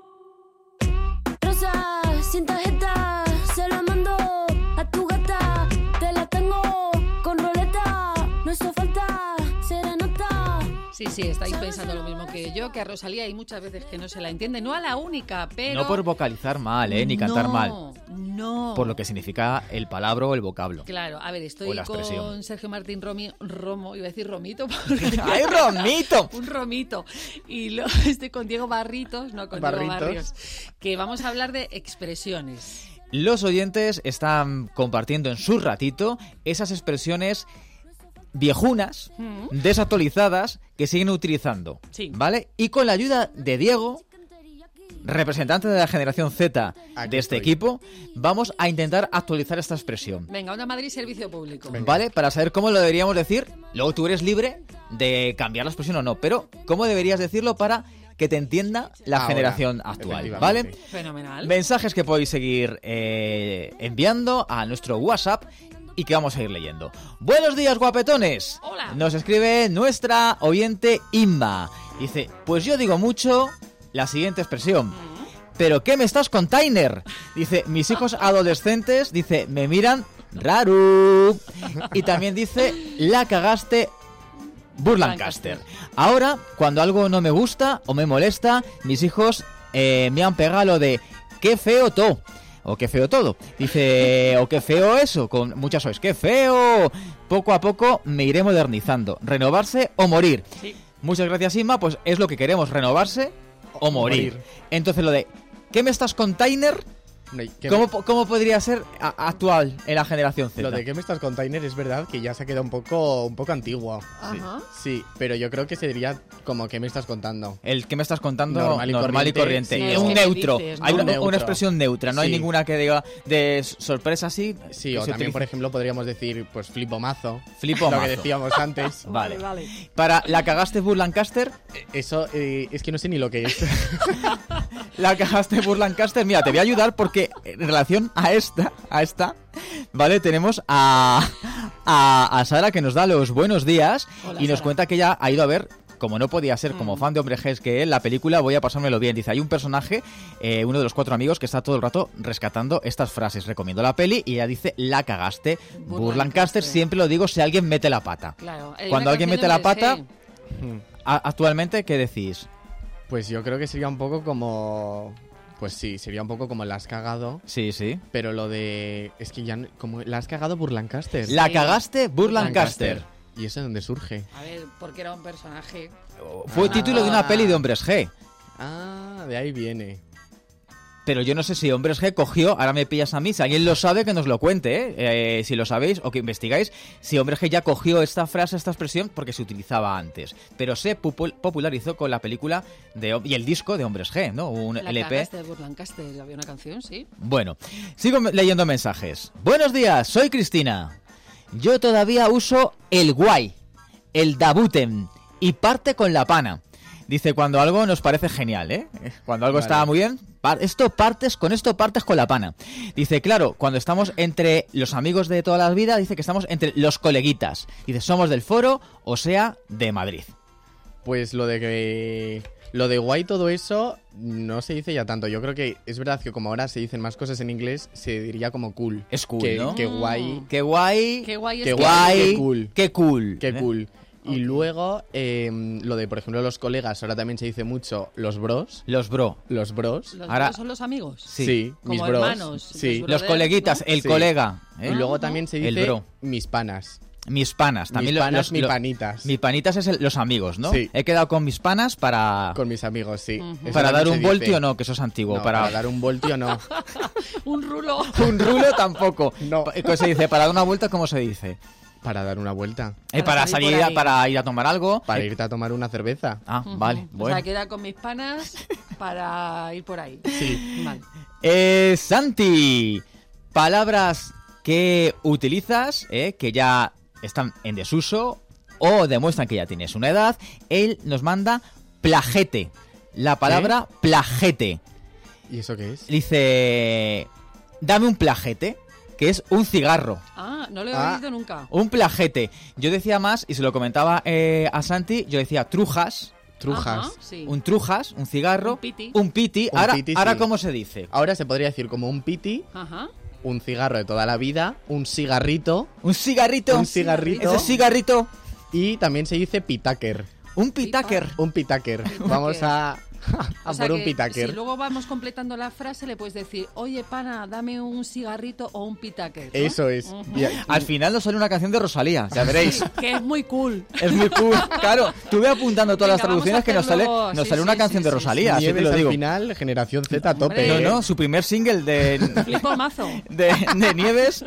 Rosa, sin tarjeta, se la mando a tu gata. Te la tengo con roleta, no hizo falta serenata. Sí, sí, estáis pensando lo mismo que yo, que a Rosalía hay muchas veces que no se la entiende, no a la única, pero... No por vocalizar mal, ¿eh? Ni cantar no, mal. No, por lo que significa el palabro o el vocablo. Claro, a ver, estoy con Sergio Martín Romi, Romo, iba a decir Romito. Porque... ¡Ay, Romito! Un Romito. Y lo, estoy con Diego Barritos, no con Barritos. Diego Barrios, que vamos a hablar de expresiones. Los oyentes están compartiendo en su ratito esas expresiones viejunas, mm. desactualizadas, que siguen utilizando, sí. ¿vale? Y con la ayuda de Diego, representante de la generación Z Aquí de este estoy. equipo, vamos a intentar actualizar esta expresión. Venga, Onda Madrid, servicio público. Venga. ¿Vale? Para saber cómo lo deberíamos decir, luego tú eres libre de cambiar la expresión o no, pero ¿cómo deberías decirlo para que te entienda la Ahora, generación actual? ¿Vale? Fenomenal. Mensajes que podéis seguir eh, enviando a nuestro WhatsApp y que vamos a ir leyendo. Buenos días, guapetones. Hola. Nos escribe nuestra oyente Inma. Dice, pues yo digo mucho la siguiente expresión. ¿Pero qué me estás con Tainer? Dice, mis hijos adolescentes, dice, me miran raro. Y también dice, la cagaste Burlancaster. Ahora, cuando algo no me gusta o me molesta, mis hijos eh, me han pegado lo de qué feo todo. O qué feo todo. Dice, o qué feo eso, con muchas oes. ¡Qué feo! Poco a poco me iré modernizando. Renovarse o morir. Sí. Muchas gracias, Inma. Pues es lo que queremos, renovarse o, o morir. morir. Entonces lo de, ¿qué me estás con Tainer? ¿Cómo, me... ¿Cómo podría ser a, actual en la generación Z? Lo de que me estás con Tainer es verdad que ya se ha quedado un poco, un poco antiguo. Ajá. Sí, sí, pero yo creo que se diría como que me estás contando. El que me estás contando normal y normal corriente. Y corriente. Sí, es un neutro. Dices, ¿no? Hay una, neutro. una expresión neutra. No sí. hay ninguna que diga de sorpresa así. Sí, o también, utiliza. Por ejemplo, podríamos decir pues flipo mazo. Flipo mazo. Lo que decíamos antes. Vale. vale. Para la cagaste Burlancaster. Eso eh, es que no sé ni lo que es. La cagaste Burlancaster. Mira, te voy a ayudar porque en relación a esta, a esta, ¿vale? Tenemos a, a, a Sara que nos da los buenos días. Hola, y nos Sara. cuenta que ella ha ido a ver, como no podía ser, como Mm. fan de Hombres G que él, la película Voy a pasármelo bien. Dice, hay un personaje, eh, uno de los cuatro amigos, que está todo el rato rescatando estas frases. Recomiendo la peli y ella dice, la cagaste Burlancaster. Burlancaster. Siempre lo digo si alguien mete la pata. Claro. Hay Cuando una alguien mete canción la de Hombres pata, G. a- actualmente, ¿qué decís? Pues yo creo que sería un poco como... Pues sí, sería un poco como la has cagado. Sí, sí. Pero lo de... Es que ya... no- como la has cagado Burlancaster. La cagaste Burlancaster. ¿Y eso de dónde surge? A ver, porque era un personaje. Fue Ah. título de una peli de Hombres G. Ah, de ahí viene. Pero yo no sé si Hombres G cogió, ahora me pillas a mí, si alguien lo sabe que nos lo cuente, ¿eh? Eh, si lo sabéis o que investigáis, si Hombres G ya cogió esta frase, esta expresión, porque se utilizaba antes. Pero se popul- popularizó con la película de, y el disco de Hombres G, ¿no? Un La L P. cagaste de Burlancaster, había una canción, sí. Bueno, sigo leyendo mensajes. Buenos días, soy Cristina. Yo todavía uso el guay, el dabuten y parte con la pana. Dice, cuando algo nos parece genial, ¿eh? Cuando algo Vale. está muy bien, esto partes, con esto partes con la pana. Dice, claro, cuando estamos entre los amigos de toda la vida, dice que estamos entre los coleguitas. Dice, somos del foro, o sea, de Madrid. Pues lo de que... Lo de guay, todo eso, no se dice ya tanto. Yo creo que es verdad que como ahora se dicen más cosas en inglés, se diría como cool. Es cool, que, ¿no? Que guay... Qué guay. Qué guay es Qué que- guay, qué cool. Qué cool. Qué ¿eh? cool. Y luego, eh, lo de, por ejemplo, los colegas, ahora también se dice mucho los bros. Los bro. Los bros. ¿Los Ahora- bros son los amigos? Sí, Como mis bros. hermanos, Sí. los Los coleguitas, ¿no? el Sí. colega. ¿eh? Y luego también se El dice bro. mis panas. Mis panas. También mis lo- panas, los, mis lo- panitas. mis panitas es el- los amigos, ¿no? Sí. He quedado con mis panas para... Con mis amigos, sí. Ujú. Eso Para dar también un se voltio dice. no, que eso es antiguo. No, para... para dar un voltio no. Un rulo. un rulo tampoco. No. ¿Cómo se dice? Para dar una vuelta, ¿cómo se dice? Para dar una vuelta. Eh, Para para salir salir, por a- ahí. para ir a tomar algo. Para Eh, irte a tomar una cerveza. Ah, Ujú. vale, O bueno. sea, queda con mis panas para ir por ahí. Sí. Vale. Eh, Santi, palabras que utilizas, eh, que ya están en desuso o demuestran que ya tienes una edad. Él nos manda plagete. La palabra plagete. ¿Y eso qué es? Dice, dame un plagete, que es un cigarro. Ah, no lo he Ah. oído nunca. Un plagete. Yo decía más, y se lo comentaba eh, a Santi, yo decía trujas. Trujas. Ajá, sí. Un trujas, un cigarro, Un piti. un piti. Un ahora, piti, ahora sí. ¿cómo se dice? Ahora se podría decir como un piti, Ajá. un cigarro de toda la vida, un cigarrito, Un cigarrito. un cigarrito Ese cigarrito. y también se dice pitaker. Un pitaker. Un pitaker. Vamos a, a O sea por un que pitaker. Si luego vamos completando la frase, le puedes decir, oye, pana, dame un cigarrito o un pitaker. ¿no? Eso es. Ujú. Y- Al final nos sale una canción de Rosalía, ya veréis. Sí, que es muy cool. Es muy cool. Claro, estuve apuntando todas Venga, las traducciones vamos a que nos sale, hacerlo. nos Sí, sale una sí, canción sí, de sí, Rosalía, así te Nieves lo al digo. final, generación Z a tope. Hombre. No, ¿eh? no, su primer single de, Flipo mazo. de, de Nieves.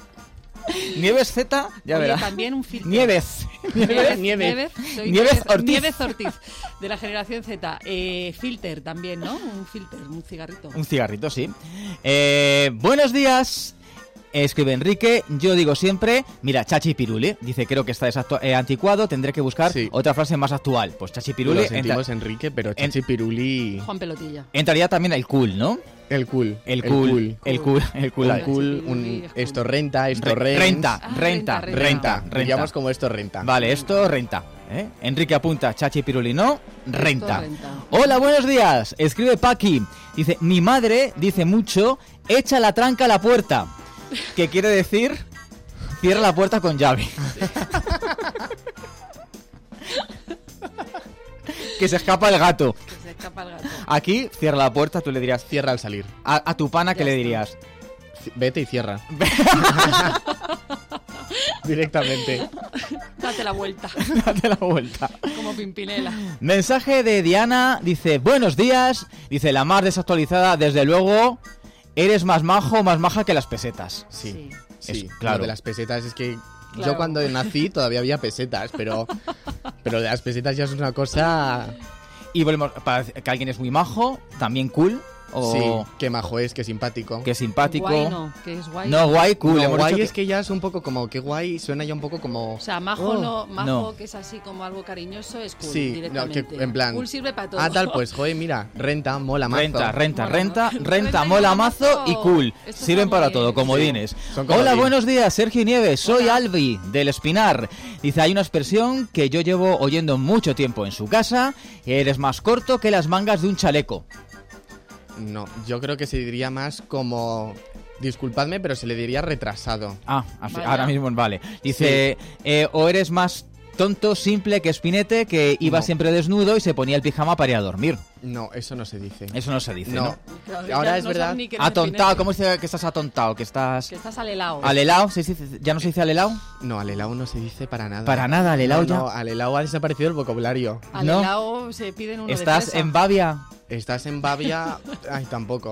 Nieves Z, ya Oye, verás. también un filtro. Nieves. Nieves, Nieves. Nieves, soy Nieves Nieves Ortiz. Nieves Ortiz, de la generación Z. Eh, filter también, ¿no? Un filter, un cigarrito. Un cigarrito, sí. Eh, buenos días. Escribe Enrique, yo digo siempre, mira, chachi piruli, dice, creo que está desactu- eh, anticuado, tendré que buscar Sí. otra frase más actual. Pues chachi piruli Lo entra- sentimos, Enrique, pero Chachi Piruli... Juan Pelotilla. entraría también el cool, ¿no? El cool. El cool, el cool, el cool. Un cool, un- esto renta, esto Re- renta. renta, Ah, renta, renta, renta, Renta. Diríamos como esto renta. Vale, esto renta. ¿eh? Enrique apunta, chachi piruli no, renta. renta. Hola, buenos días. Escribe Paqui. Dice, mi madre dice mucho, echa la tranca a la puerta. ¿Qué quiere decir? Cierra la puerta con llave. Que se escapa el gato. Que se escapa el gato. Aquí, cierra la puerta, tú le dirías... Cierra al salir. A, a tu pana, ¿qué Ya le está. dirías? C- Vete y cierra. Directamente. Date la vuelta, Date la vuelta. como Pimpinela. Mensaje de Diana, dice, buenos días, dice, la más desactualizada, desde luego, eres más majo, más maja que las pesetas. Sí. Es- Sí, claro. Lo de las pesetas es que Claro. yo cuando nací todavía había pesetas, pero, pero de las pesetas ya es una cosa... Y volvemos, para que alguien es muy majo, también cool, o Sí, qué majo es, qué simpático. que es simpático. Guay no, que es guay. No, guay, cool. No, hemos guay dicho es que ya es un poco como, qué guay, suena ya un poco como... O sea, majo Oh, no, majo no. que es así como algo cariñoso es cool Sí, no, directamente. que en plan... Cool sirve para todo. Ah, tal, pues, joder, mira, renta, mola mazo. Renta, renta, Mola, renta, ¿no? renta, Renta y mola mola mazo mazo. y cool. Esto Sirven está para muy todo, bien. comodines. Son comodín. Hola, buenos días, Sergio Nieves, soy Hola. Albi, del Espinar. Dice, hay una expresión que yo llevo oyendo mucho tiempo en su casa, eres más corto que las mangas de un chaleco. No, yo creo que se diría más como... Disculpadme, pero se le diría retrasado. Ah, así- Vaya. ahora mismo vale. Dice, eh, o eres más tonto, simple que Spinete, que iba No. siempre desnudo y se ponía el pijama para ir a dormir. No, eso no se dice. Eso no se dice, ¿no? No. Claro, ya Ahora es no verdad. saben ni qué es Atontado, Spinetta. ¿cómo se dice que estás atontado? Que estás... Que estás alelao. ¿Alelao? ¿Se dice- ¿Ya no se dice alelao? No, alelao no se dice para nada. Para nada, alelao No, ya. no, alelao ha desaparecido el vocabulario. Alelao se piden uno de ¿Estás fresa. en Babia? Estás en Babia... Ay, tampoco.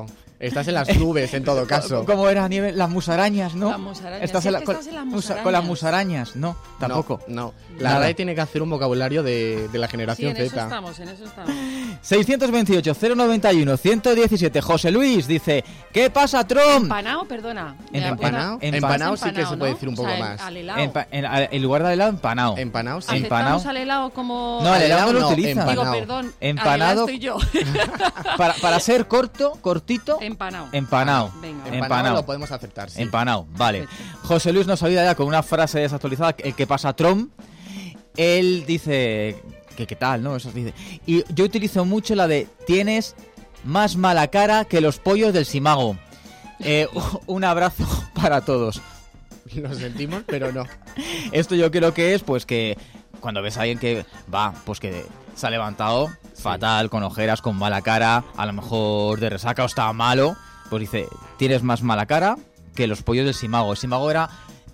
Estás en las nubes, en todo caso. ¿Cómo era, Nieve? Las musarañas, ¿no? Las musarañas. Estás, Sí, en la- es que con, estás en las musa- musarañas. con las musarañas, no, tampoco. No, no. La Nada. R A E tiene que hacer un vocabulario de, de la Sí, generación en eso Z. estamos, en eso estamos. seiscientos veintiocho, cero noventa y uno, ciento diecisiete. José Luis dice, ¿qué pasa, Trump? Empanao, perdona. En- Me ¿Empanao? acuerdo- Empanao sí que se Empanao, puede ¿no? decir un O poco sea, más. Al helado. Empa- en, a- en lugar de helado, empanado. Empanao, sí. Empanao. Aceptamos al helado como... No, el helado no lo no, utilizan. Digo, empanao. perdón, Empanado. al helado estoy yo. Para, para ser corto, cortito, Empanao. empanado. Venga. Empanao Empanao. lo podemos aceptar, sí. Empanado, vale. José Luis nos ayuda ya con una frase desactualizada, el que pasa Trump. Él dice que qué tal, ¿no? Eso dice. Y yo utilizo mucho la de tienes más mala cara que los pollos del Simago. Eh, un abrazo para todos. Lo sentimos, pero no. Esto yo creo que es pues que cuando ves a alguien que va, pues que se ha levantado fatal, con ojeras, con mala cara, a lo mejor de resaca o está malo, pues dice, tienes más mala cara que los pollos del Simago. El Simago era,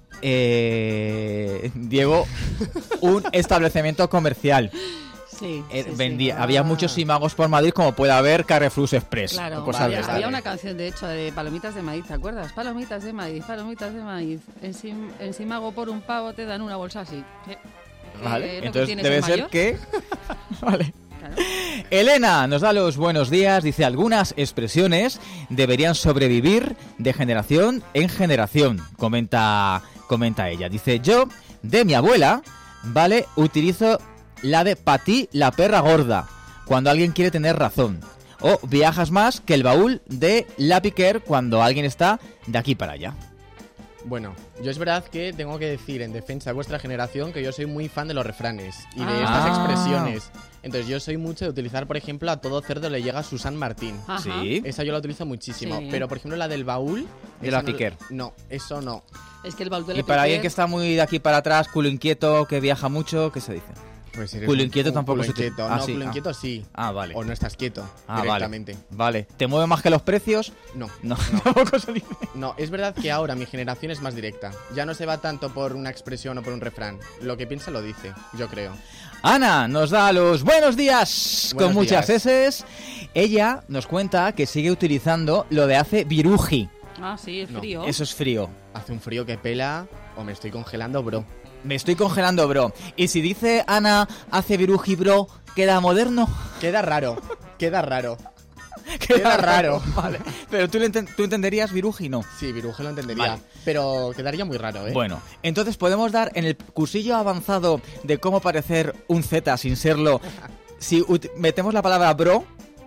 eh, Diego, un establecimiento comercial. Sí, Eh, sí, sí. vendía, Había muchos Simagos por Madrid, como puede haber Carrefour Express. Claro, o cosas de había, estas. había una canción de hecho de palomitas de maíz, ¿te acuerdas? Palomitas de maíz, palomitas de maíz. En, Sim- en Simago por un pavo te dan una bolsa así. Eh, Vale, eh, lo que entonces tienes debe en ser mayor. que... Vale. Claro. Elena nos da los buenos días, dice, algunas expresiones deberían sobrevivir de generación en generación, comenta, comenta ella. Dice, yo, de mi abuela, ¿vale? Utilizo la de pa' ti la perra gorda, cuando alguien quiere tener razón. O viajas más que el baúl de la Piquer cuando alguien está de aquí para allá. Bueno, yo es verdad que tengo que decir en defensa de vuestra generación que yo soy muy fan de los refranes y de Ah. estas expresiones. Entonces yo soy mucho de utilizar, por ejemplo, a todo cerdo le llega Susan Martín. Ajá. Sí. Esa yo la utilizo muchísimo. Sí. Pero, por ejemplo, la del baúl... De esa la no- Piquer. No, eso no. Es que el baúl de la Y para alguien Piquer- que está muy de aquí para atrás, culo inquieto, que viaja mucho, ¿qué se dice? Pues eres Culo un- inquieto un tampoco culo se utiliza. inquieto. Ah, No, sí, culo ah. inquieto sí. Ah, vale. O no estás quieto Ah, directamente. Vale, vale. ¿Te mueve más que los precios? No, No, tampoco se dice. no, es verdad que ahora mi generación es más directa. Ya no se va tanto por una expresión o por un refrán. Lo que piensa lo dice, yo creo. Ana nos da los buenos días Buenos con muchas días. eses. Ella nos cuenta que sigue utilizando lo de hace viruji. Ah, sí, es No, frío. Eso es frío. Hace un frío que pela o me estoy congelando, bro. Me estoy congelando, bro. Y si dice Ana hace viruji, bro, ¿queda moderno? Queda raro, queda raro. Queda raro. Vale. Pero tú, le enten- tú entenderías viruji, no. Sí, Viruje lo entendería. Vale. Pero quedaría muy raro, ¿eh? Bueno, entonces podemos dar en el cursillo avanzado de cómo parecer un Z sin serlo. Si ut- metemos la palabra bro,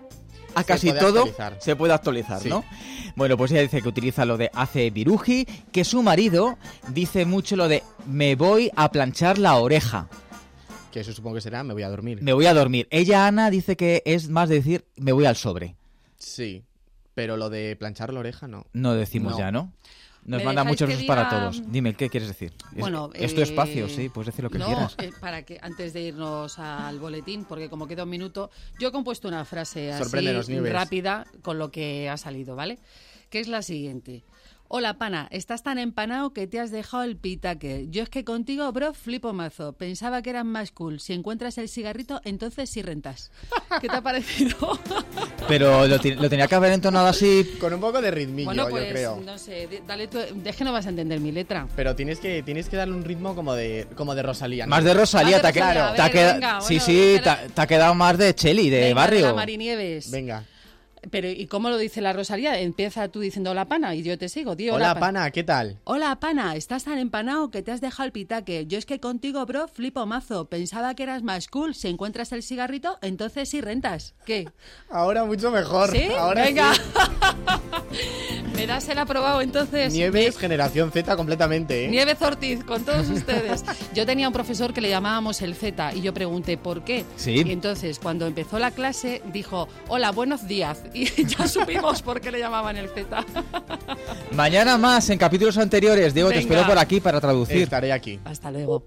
a Se casi puede todo actualizar. se puede actualizar, Sí. ¿no? Bueno, pues ella dice que utiliza lo de hace viruji, que su marido dice mucho lo de me voy a planchar la oreja, Que eso supongo que será, me voy a dormir. me voy a dormir. Ella, Ana, dice que es más de decir me voy al sobre. Sí, pero lo de planchar la oreja no. No decimos No. ya, ¿no? Nos ¿Me manda dejáis muchos que besos para diga- todos. Dime, ¿qué quieres decir? Es- Bueno, es tu eh, espacio, sí, puedes decir lo que no, quieras. eh, para que antes de irnos al boletín, porque como queda un minuto, yo he compuesto una frase así Sorpréndenos, Nieves. rápida con lo que ha salido, ¿vale? Que es la siguiente. Hola, pana, estás tan empanado que te has dejado el pitaque. Yo es que contigo, bro, flipo mazo. Pensaba que eras más cool. Si encuentras el cigarrito, entonces sí rentas. ¿Qué te ha parecido? Pero lo, ti- lo tenía que haber entonado así. Con un poco de ritmillo, bueno, pues, yo creo. no sé, di- dale tú... Es que no vas a entender mi letra. Pero tienes que, tienes que darle un ritmo como de, como de Rosalía. ¿no? Más de Rosalía, Más de te, ha Rosalía, quedado- a te ha ver, quedado- venga, sí, bueno, sí, venga. te, ha- te ha quedado más de Cheli, de Venga, barrio. la Marinieves. Venga. Pero, ¿y cómo lo dice la Rosalía? Empieza tú diciendo hola, pana, y yo te sigo, tío. Hola, pa- pana, ¿qué tal? Hola, pana, estás tan empanado que te has dejado el pitaque. Yo es que contigo, bro, flipo mazo. Pensaba que eras más cool. Si encuentras el cigarrito, entonces sí rentas. ¿Qué? Ahora mucho mejor. ¿Sí? Ahora Venga. sí. ¿Me das el aprobado entonces? Nieves, generación Z completamente, ¿eh? Nieves Ortiz, con todos ustedes. Yo tenía un profesor que le llamábamos el Z y yo pregunté por qué. Sí. Y entonces, cuando empezó la clase, dijo, hola, buenos días. Y ya supimos por qué le llamaban el Z. Mañana más en capítulos anteriores. Diego, te Venga. espero por aquí para traducir. Estaré aquí. Hasta luego.